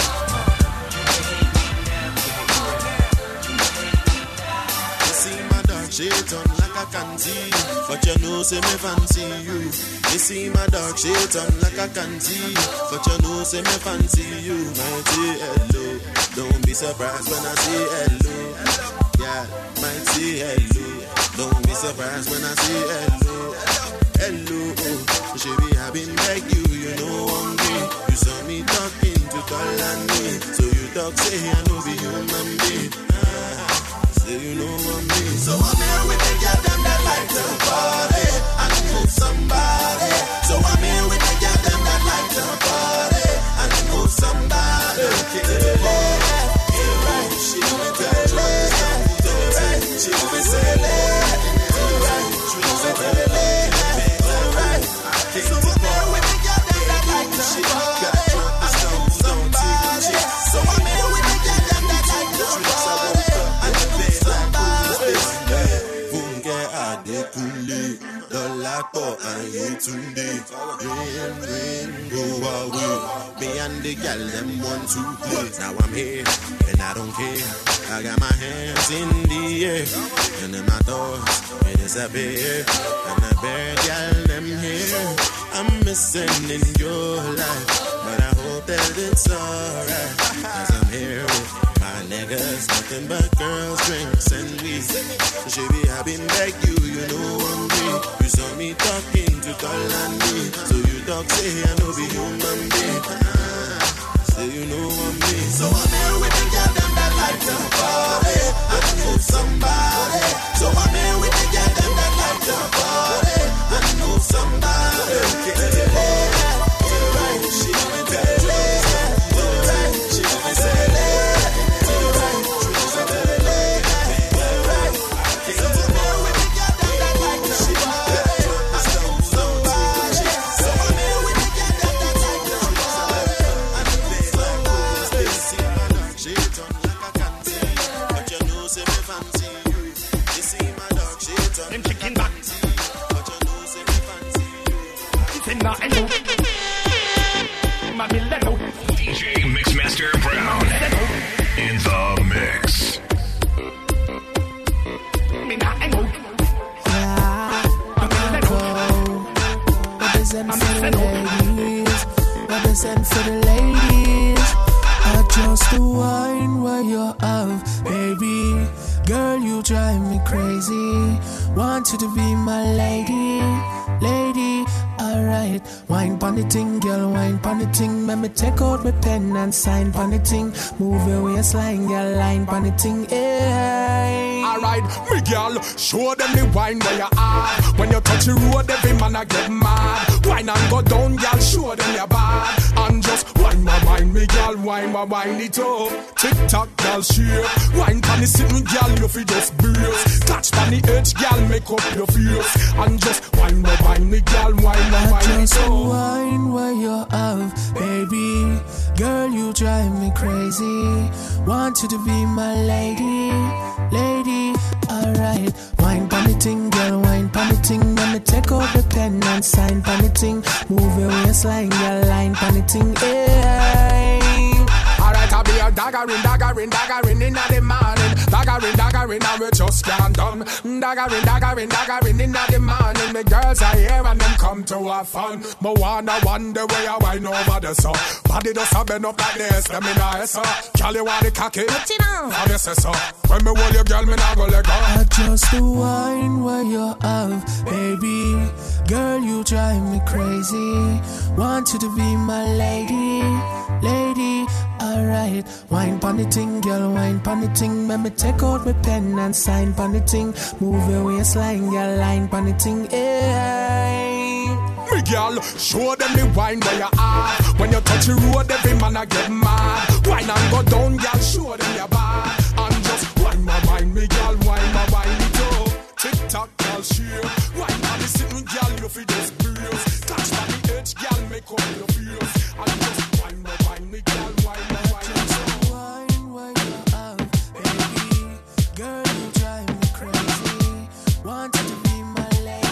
You can hate me now. You can hate me now. You see my dark shade on like I can see, but you know say me fancy you. You see my dark shade on like I can see, but you know say me fancy you. Might say hello, don't be surprised when I say hello. Yeah, might say hello, don't be surprised when I say hello. Hello, oh, baby, I've been like you know I'm gay. You saw me talking to call on me, so you talk say I know be human being. Say you know I'm me. So I'm here with the girl them that like to party and move somebody. So I'm here with the girl them that like to party and move somebody. Kick to the left, right, she went to the left, to the right, she went to the left, to the right, she went to the left, to the right. So I'm here with the girl them that like to party and move somebody. So I'm here with the girl them that like to party and move somebody. Funke Adekunle, Dolapo Ayetunde, rain, go away. Me and the girl them want to play. Now I'm here and I don't care. I got my hands in the air and in my thoughts it disappear. And the bad girl them here, I'm missing in your life, but I hope that it's alright. Cause I'm here with my niggas, nothing but girls, drinks and weed. So baby, I've been like you know I'm me. You saw me talking to call on me, so you talk say I know be human being. Say you know I'm me. So I'm here with the girl them that like to party and move somebody. So I'm here with the girl them that like to party and move somebody. Kick to the left, to the right, she went to the left, to the right, she went to the left, to the right, she went to the left, to the right. So I'm here with the girl them that like to party and move somebody. So I'm here with the girl them that like to party and move somebody. See my dark shades on like I can see, but you know say me fancy you. You see my dark shades on like I can see, but you know say me fancy you. DJ Mixmaster Brown in the mix. Represent for the ladies, represent for the ladies. I just the wine where you're of, baby. Girl, you drive me crazy. Want you to be my lady, lady. Alright, wine pon the ting, girl, wine pon the ting. Let me take out my pen and sign pon the ting. Move your waistline, girl, line pon the ting. Hey. Alright, me girl, show them the wine where you are. When you touch the road, every man I get mad. Wine and go down, girl, show them your bad. And just wine my wine, me girl, wine my wine it up. Tick tock, girl, shake. Wine pon the sitting, girl, you feel just brace. Catch pon the edge, girl, make up your face. And just wine my wine, me girl, wine my wine it just up. wine where you're of, baby. Girl, you drive me crazy. Want you to be my lady, lady. Alright, wine pon the ting, girl, wine pon the ting. Let me take out the pen and sign pon the ting. Move your waistline, girl, line pon the ting. Hey. Alright, I'll be a daggering in the morning. Daggering, and we just can't done. Daggering in the morning. The girls are here and them come to have fun. But wanna wonder where you wine over the sun. Body does have been up like this, let me know so. Girl, you want the cocky? Put it on. How you say so? When me hold your girl, me not go let go. I just the wine where you have, baby. Girl, you drive me crazy. Want you to be my lady. Alright, wine pon the ting, girl, wine pon the ting. Let me take out my pen and sign pon the ting. Move your waistline, girl, line pon the ting. Hey. Me girl, show them the wine where you are. When you touch the road, every man I get mad. Wine and go down, girl, show them your bad. And just wine my wine, me girl, wine my wine me too. Tick tock, girl, share. Wine on the sitting, girl, you feel just curious. Catch by the edge, girl, make up your fears. And just wine my wine, me girl, wine my wine. Wine where you have, baby. Girl, you drive me crazy. Want you to be my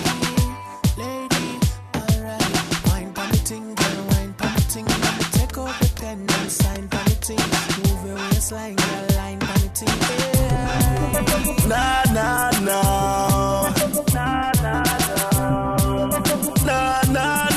lady. Alright, wine pon the ting, girl, wine pon the ting. Let me take out the pen and sign pon the ting. Move your waistline, girl, line pon the ting. Yeah. Nah, nah, nah. Nah, nah, nah. Nah, nah,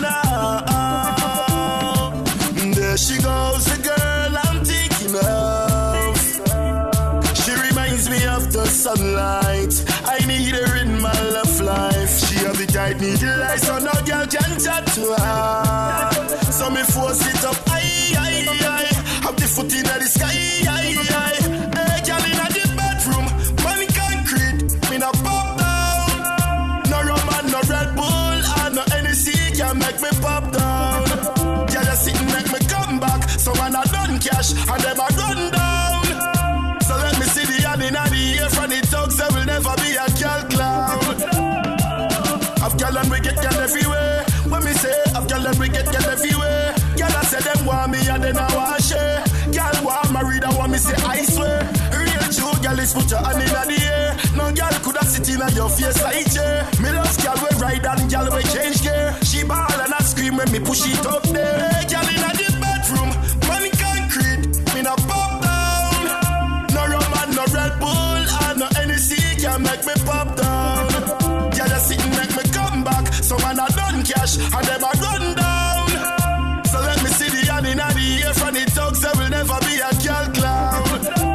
nah. There she goes, the girl I'm thinking of. She reminds me of the sunlight. I need her in my love life. She have the tight needle eyes, so no girl can chat to her. So me force it up, aye. Have the foot in the sky, aye. Hey, girl in the bedroom, man concrete, me no pop down. No rum and no Red Bull, and no NEC can make me pop down. Girl just sit and make me come back, so when I done cash, and them a run down. So let me see the hand in the air from the thugs, there will never be a girl clown. I've girl and we get girl everywhere. When me say I've girl and we get girl everywhere. Girl I say them want me and then I want share. Girl want married and want me say I swear. Real true girl is put your hand in the air. No girl coulda sit in your face like chair. Me love girl we ride and girl we change gear. She ball and I scream when me push it up there. Hey, girl in the bedroom, man concrete, me no pop down. No rum and no Red Bull and no NEC can make me pop down. Girl just sit and make me come back, so when I done cash and them a run down. So let me see the hand in the air from the thugs, there will never be a girl clown.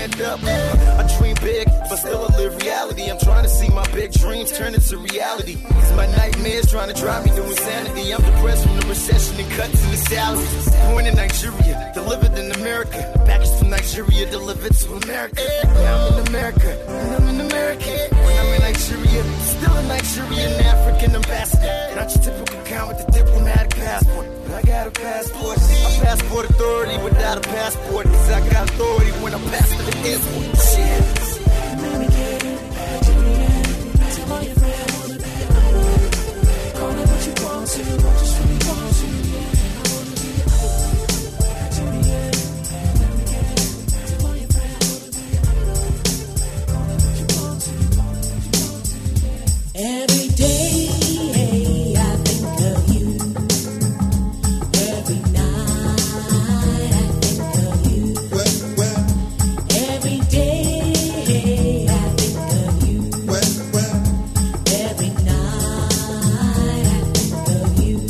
stand up. I dream big, but still I live reality. I'm trying to see my big dreams turn into reality. Cause my nightmares trying to drive me to insanity. I'm depressed from the recession and cuts in the salaries. Born in Nigeria, delivered in America. Packaged from Nigeria, delivered to America. Now I'm in America, and I'm in America. When I'm in Nigeria, still a Nigerian African ambassador. Not your typical count with a diplomatic passport. But I got a passport. I passport authority without a passport. Cause I got authority when I pass to the airport. Shit. Let me get it, Nigerian. Tell all your friends, call me what you want to, what you really want to. I wanna be Nigerian. Let me get it, tell all your friends, call me what you want to, what you want to. Every day I think of you. Every night I think of you. Every day I think of you. Every night I think of you.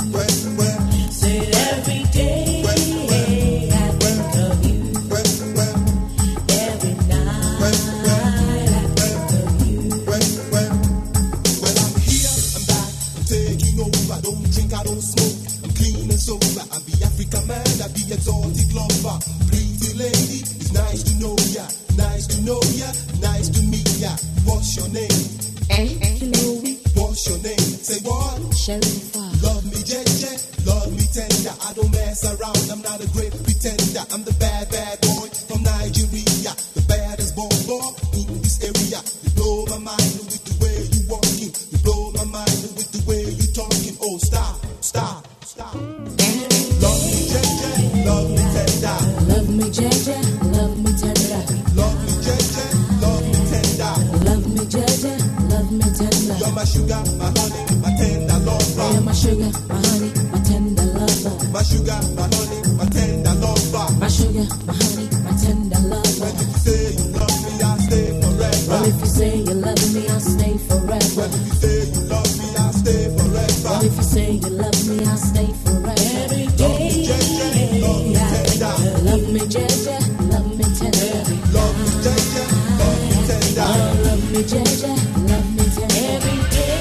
Say every day I think of you. Every night I think of you. Well, I'm here, I'm back, I'm taking over. I don't drink, I don't smoke. I'm clean and sober. I be African man, I be exotic lover. Pretty lady, it's nice to know ya. Nice to know ya, nice to meet ya. What's your name? Hello, What's your name? Say what? Sharifa. Love me, JJ, love me tender. I don't mess around, I'm not a great pretender. I'm the bad, bad boy from Nigeria. The baddest boy in this area. You blow my mind with the way you walking. You blow my mind with the way you talking. Oh, stop, stop, stop. Love me, JJ, love me tender. Love me, Jaja, love me tender. Love me, JJ, love me tender. Love me, Jaja, love me tender. You're my sugar, my honey, my tender lover. You're my sugar, my honey, my tender lover. My sugar, my honey, my tender lover. My sugar, my honey, my tender lover. When you say you love me, I'll stay forever. Well, if you say you love me, I'll stay forever. When you say you love me, I'll stay forever. Well, if you say you love me, I'll stay forever. Every day, love me, tender. love me, Jaja, love me tender. Love me, JJ, love me tender. Oh, love me, Jaja, love me tender. Every day.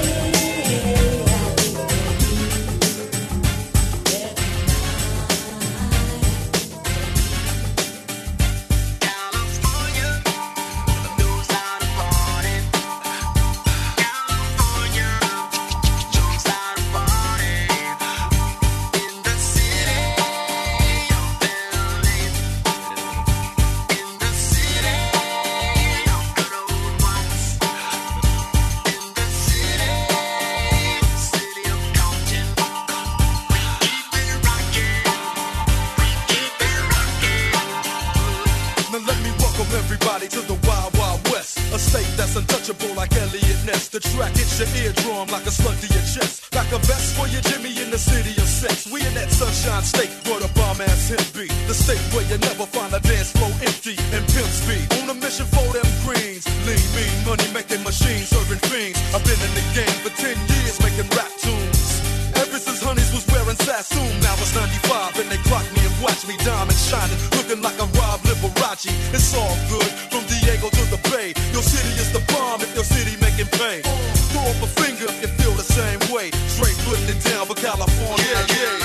Now let me welcome everybody to the Wild Wild West, a state that's untouchable like Elliot Ness. The track hits your eardrum like a slug to your chest. Like a vest for your Jimmy in the city of sex. We in that sunshine state where the bomb ass him be. The state where you never find a dance floor empty and pimp speed. On a mission for them greens. Lean, mean, money making machines, serving fiends. I've been in the game for 10 years making rap tunes. Ever since Honeys was wearing Sassoon, now it's 95 and they clock me and watch me diamond shining, looking like I'm Rob Liberace. It's all good from Diego to the Bay. Your city is the bomb if your city making pain. Throw up a finger if you feel the same way. Straight putting it down for California. Yeah.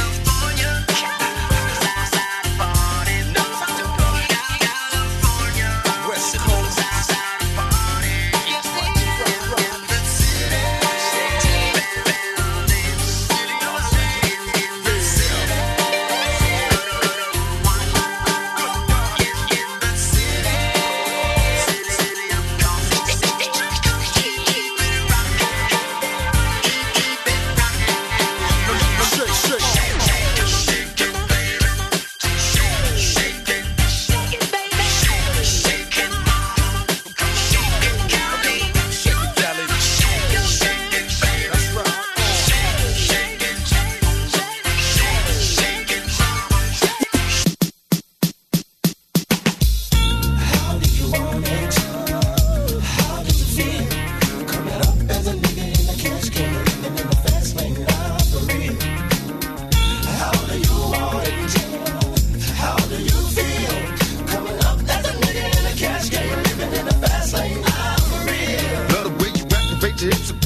West Coast. Shake, shake,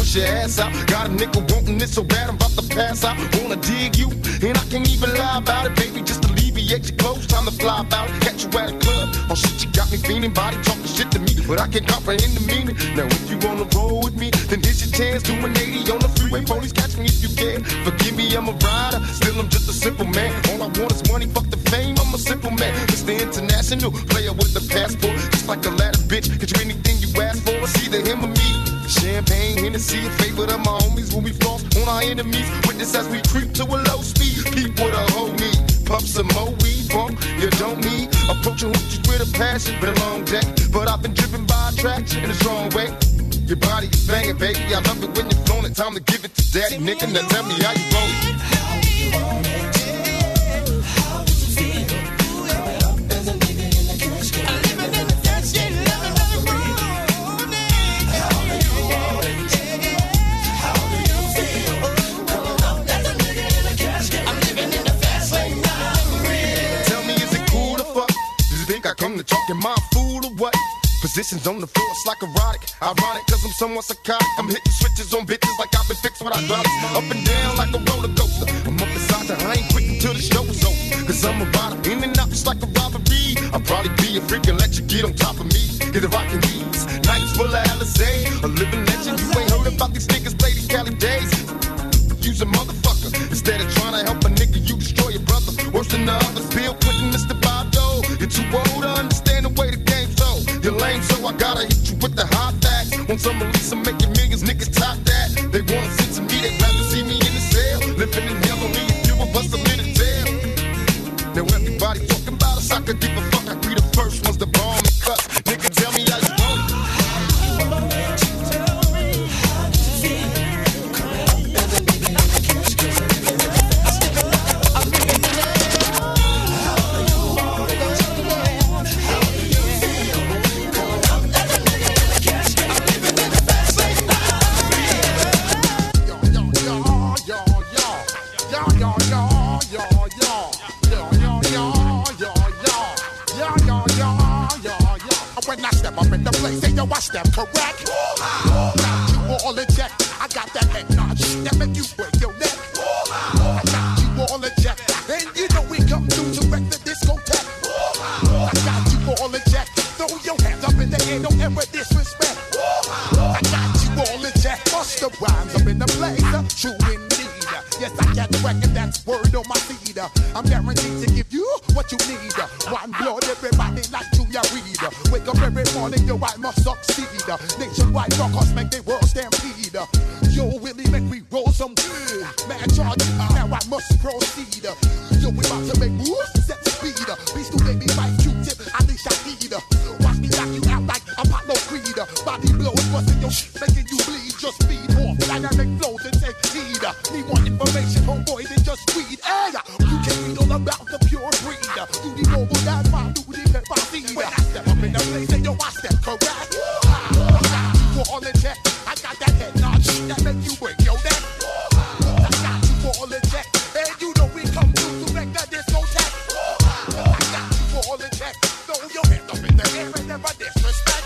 bust your ass out. Got a nigga wanting it so bad I'm about to pass out. Wanna dig you, and I can't even lie about it, baby. Just alleviate your clothes, time to fly about it. Catch you at a club, oh shit, you got me feeling. Body talking shit to me, but I can't comprehend the meaning. Now if you wanna roll with me, then here's your chance. Do an 80 on the freeway, police catch me if you can. Forgive me, I'm a rider, still I'm just a simple man. All I want is money, fuck the fame, I'm a simple man. Mr. International, player with the passport. Just like a ladder, bitch, get you anything you ask for. It's either him or me. Champagne, Hennessy, a favorite of my homies when we floss on our enemies. Witness as we creep to a low speed. Peep with a whole me. Puff some more weed, bump, you don't need. Approaching hoochies with a passion, been a long day. But I've been driven by attraction in a strong way. Your body is banging, baby. I love it when you're flown it. Time to give it to daddy, nigga. Now tell me how you roll it. How you want it? How would you feel? Coming up as a nigga in the cash game. Living in the cash game, living on the road. How do you want it? How do you feel? Coming up as a nigga in the cash game. I'm living in the fast lane, now I'm real. Tell me, is it cool to fuck? Do you think I come to talk in my fool or what? Positions on the floor, it's like erotic. Ironic, cause I'm somewhat psychotic. I'm hitting switches on bitches like I've been fixed when I drop it. Up and down like a roller coaster. I'm up inside the I ain't quick until the show is over. Cause I'm a rider, in and out just like a robbery. I'll probably be a freak and let you get on top of me. Get the rockin' these nights full of Alizé. A living legend, you ain't heard about these niggas play these Cali days. Use a motherfucker. Instead of trying to help a nigga, you destroy your brother. Worse than the others, Bill Clinton, Mr. Bob Dole. You're too old to understand the way the game's so. You're lame, so I gotta hit you with the hot facts. Want some release, I'm making millions, niggas top that. They wanna sit to me, they'd rather see me in the cell. Living in hell, only a few of us are in the jail. Now everybody talking about us, I could give a fuck. I be the first ones to bomb and cut. Nigga, tell me how you want it. When I step up in the place, say yo, I step correct. Got you all in check. I got that head notch that make you break your neck. I got you all in check, and you know we come through to wreck the discotheque. I got you all in check. Throw your hands up in the air, don't ever disrespect. I got you all in check. Bust the rhymes up in the place, true indeed. Yes, I get the record, that's word on my feed. I'm guaranteed to give you what you need. One blood, everybody like Junior Reed. Wake up every morning, yo, I must succeed. Nationwide rockers make the world stampede. Yo, Willie, make me roll some good. Man, charge, now I must proceed. Yo, we about to make moves, set speed. Beast to baby like Q-tip, I leash I need. Watch me knock you out like Apollo Creed. Body blows, busting your shit, making you bleed. Just feed off dynamic flows and take heed. Need more information, homeboy, than just weed. Hey, you can't read all about the pure breed. You need mobile, that's my duty, that's my seed. When I step up in the place, and yo, I step correct. I got you all in check. I got that head notch that make you break your neck. I got you all in check. And you know we come through to make that discotheque. I got you all in check. Throw your hands up in the air and never disrespect.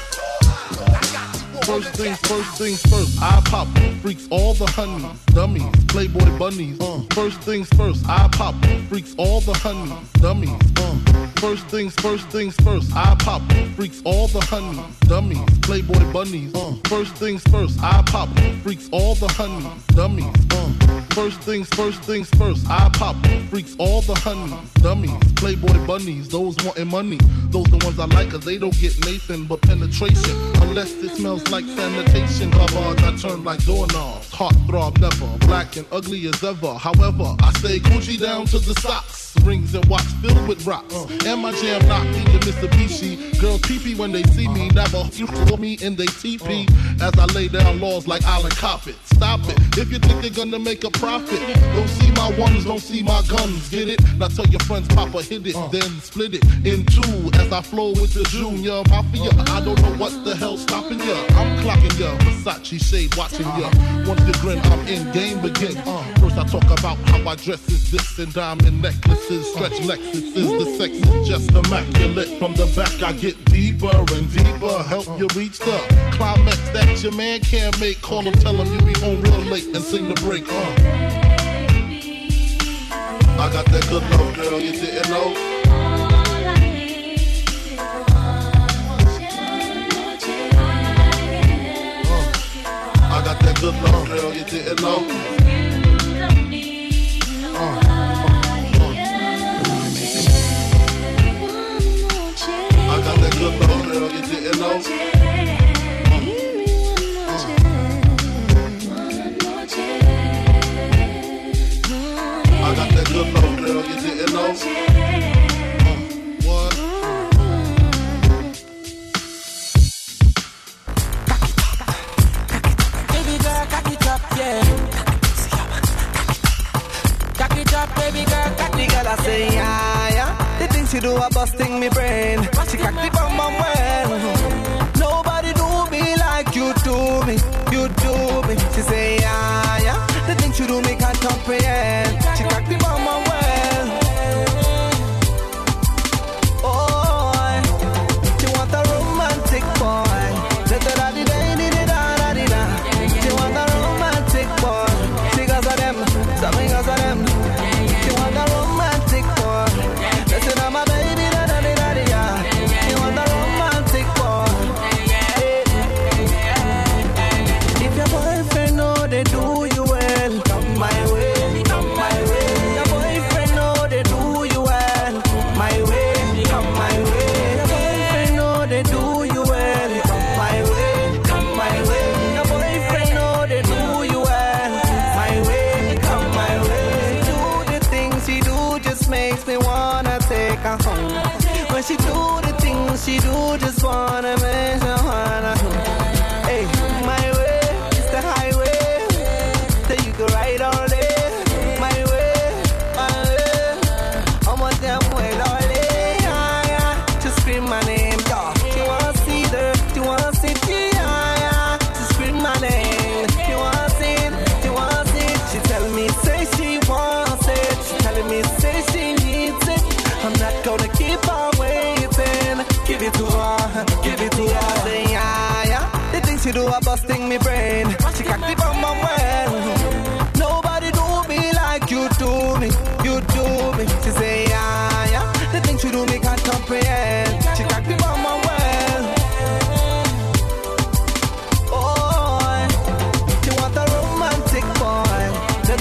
First things first, I pop, freaks all the honeys, dummies, playboy bunnies. First things first, I pop, freaks all the honeys, dummies. First things first, I pop, freaks all the honeys, dummies, playboy bunnies. First things first, I pop, freaks all the honeys, dummies. First things first, I pop, freaks all the honeys, dummies, playboy bunnies. Those wanting money, those the ones I like, cause they don't get Nathan but penetration. Unless it smells like sanitation. Covers I turn like doorknobs. Heart throb never, black and ugly as ever. However, I stay Gucci down to the socks. Rings and watch filled with rocks. And my jam knock me to Mitsubishi. Girls pee-pee when they see me. Never for me in they teepee. As I lay down laws like Island Coppet. Stop it. If you think they're gonna make a profit. Don't see my ones, don't see my guns. Get it? Now tell your friends, Papa hit it, then split it in two as I flow with the Junior Mafia. I don't know what the hell's stopping ya. I'm clocking ya, Versace shade watching ya. Once you grin, I'm in, game begin. First I talk about how I dress is this and diamond necklaces, stretch Lexuses. The sex is just immaculate. From the back I get deeper and deeper. Help you reach the climax that your man can't make. Call him, tell him you be home real late and sing the break. I got that good love, girl, you didn't know. I got that good love, girl, you didn't know. I got that good love, girl, you didn't know. I got that good love, girl, you didn't know. What? Baby girl, cock it up, yeah. Cock it up, baby girl, cock it. Girl, I say, yeah. The things she do are busting me brain. She cock the bum bum well. Nobody do me like you do me. You do me. She say, yeah. The things you do me can't comprehend. She cock the bum bum well. Oh, she want a romantic boy. She want a romantic boy. She goes of them, something goes of them. She want a romantic boy. Listen to my baby, da da da da da. She want a romantic boy. If your boyfriend know they do you well, come my way, come my way. Your boyfriend know they do you well, my way, come my way. Your boyfriend know they do you well, come my way, come my way. Your boyfriend know they do you well, my way, come my way. Do the things she do just makes me wanna take her home. When she do the things she do, just wanna make her wanna. Hey, my way is the highway that you can ride all day. My way, I'm on them way all day. Just scream my name, yeah. You wanna see her, you wanna see me, yeah. Just scream my name. You wanna see it, you wanna see it. She tell me, say she wants it. She telling me, say she needs it. I'm not gonna keep on waiting. Give it to her, give it to her. Say, yeah. The things she do are busting me brain. She cock the bum bum well. Nobody do me like you do me. You do me. She say, yeah. The things you do me can't comprehend. She cock the bum bum well. Oh, she want a romantic boy. She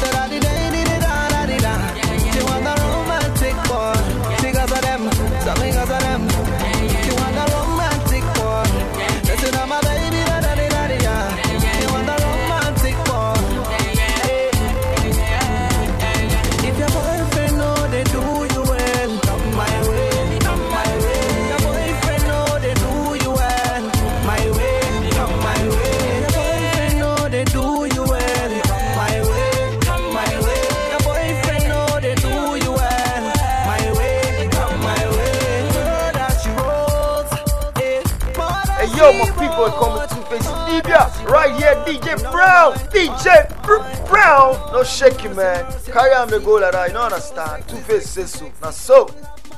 want a romantic boy. She goes of them, something goes of them. She want a romantic boy. Listen to my baby, da da da da da. She want a romantic boy. If your boyfriend know they do you well, come my way, come my way. Your boyfriend know they do you well, my way, come my way. Your boyfriend know they do you well, come my way, come my way. Your boyfriend know they do you well, my way, come my way. Girl that she rolls, Hey yo, my people, it's coming to face Libya. Right here, DJ Brown. DJ Brown. No shaking, man. Carry on the goal like that, you don't understand. Two-Face says so. Now so.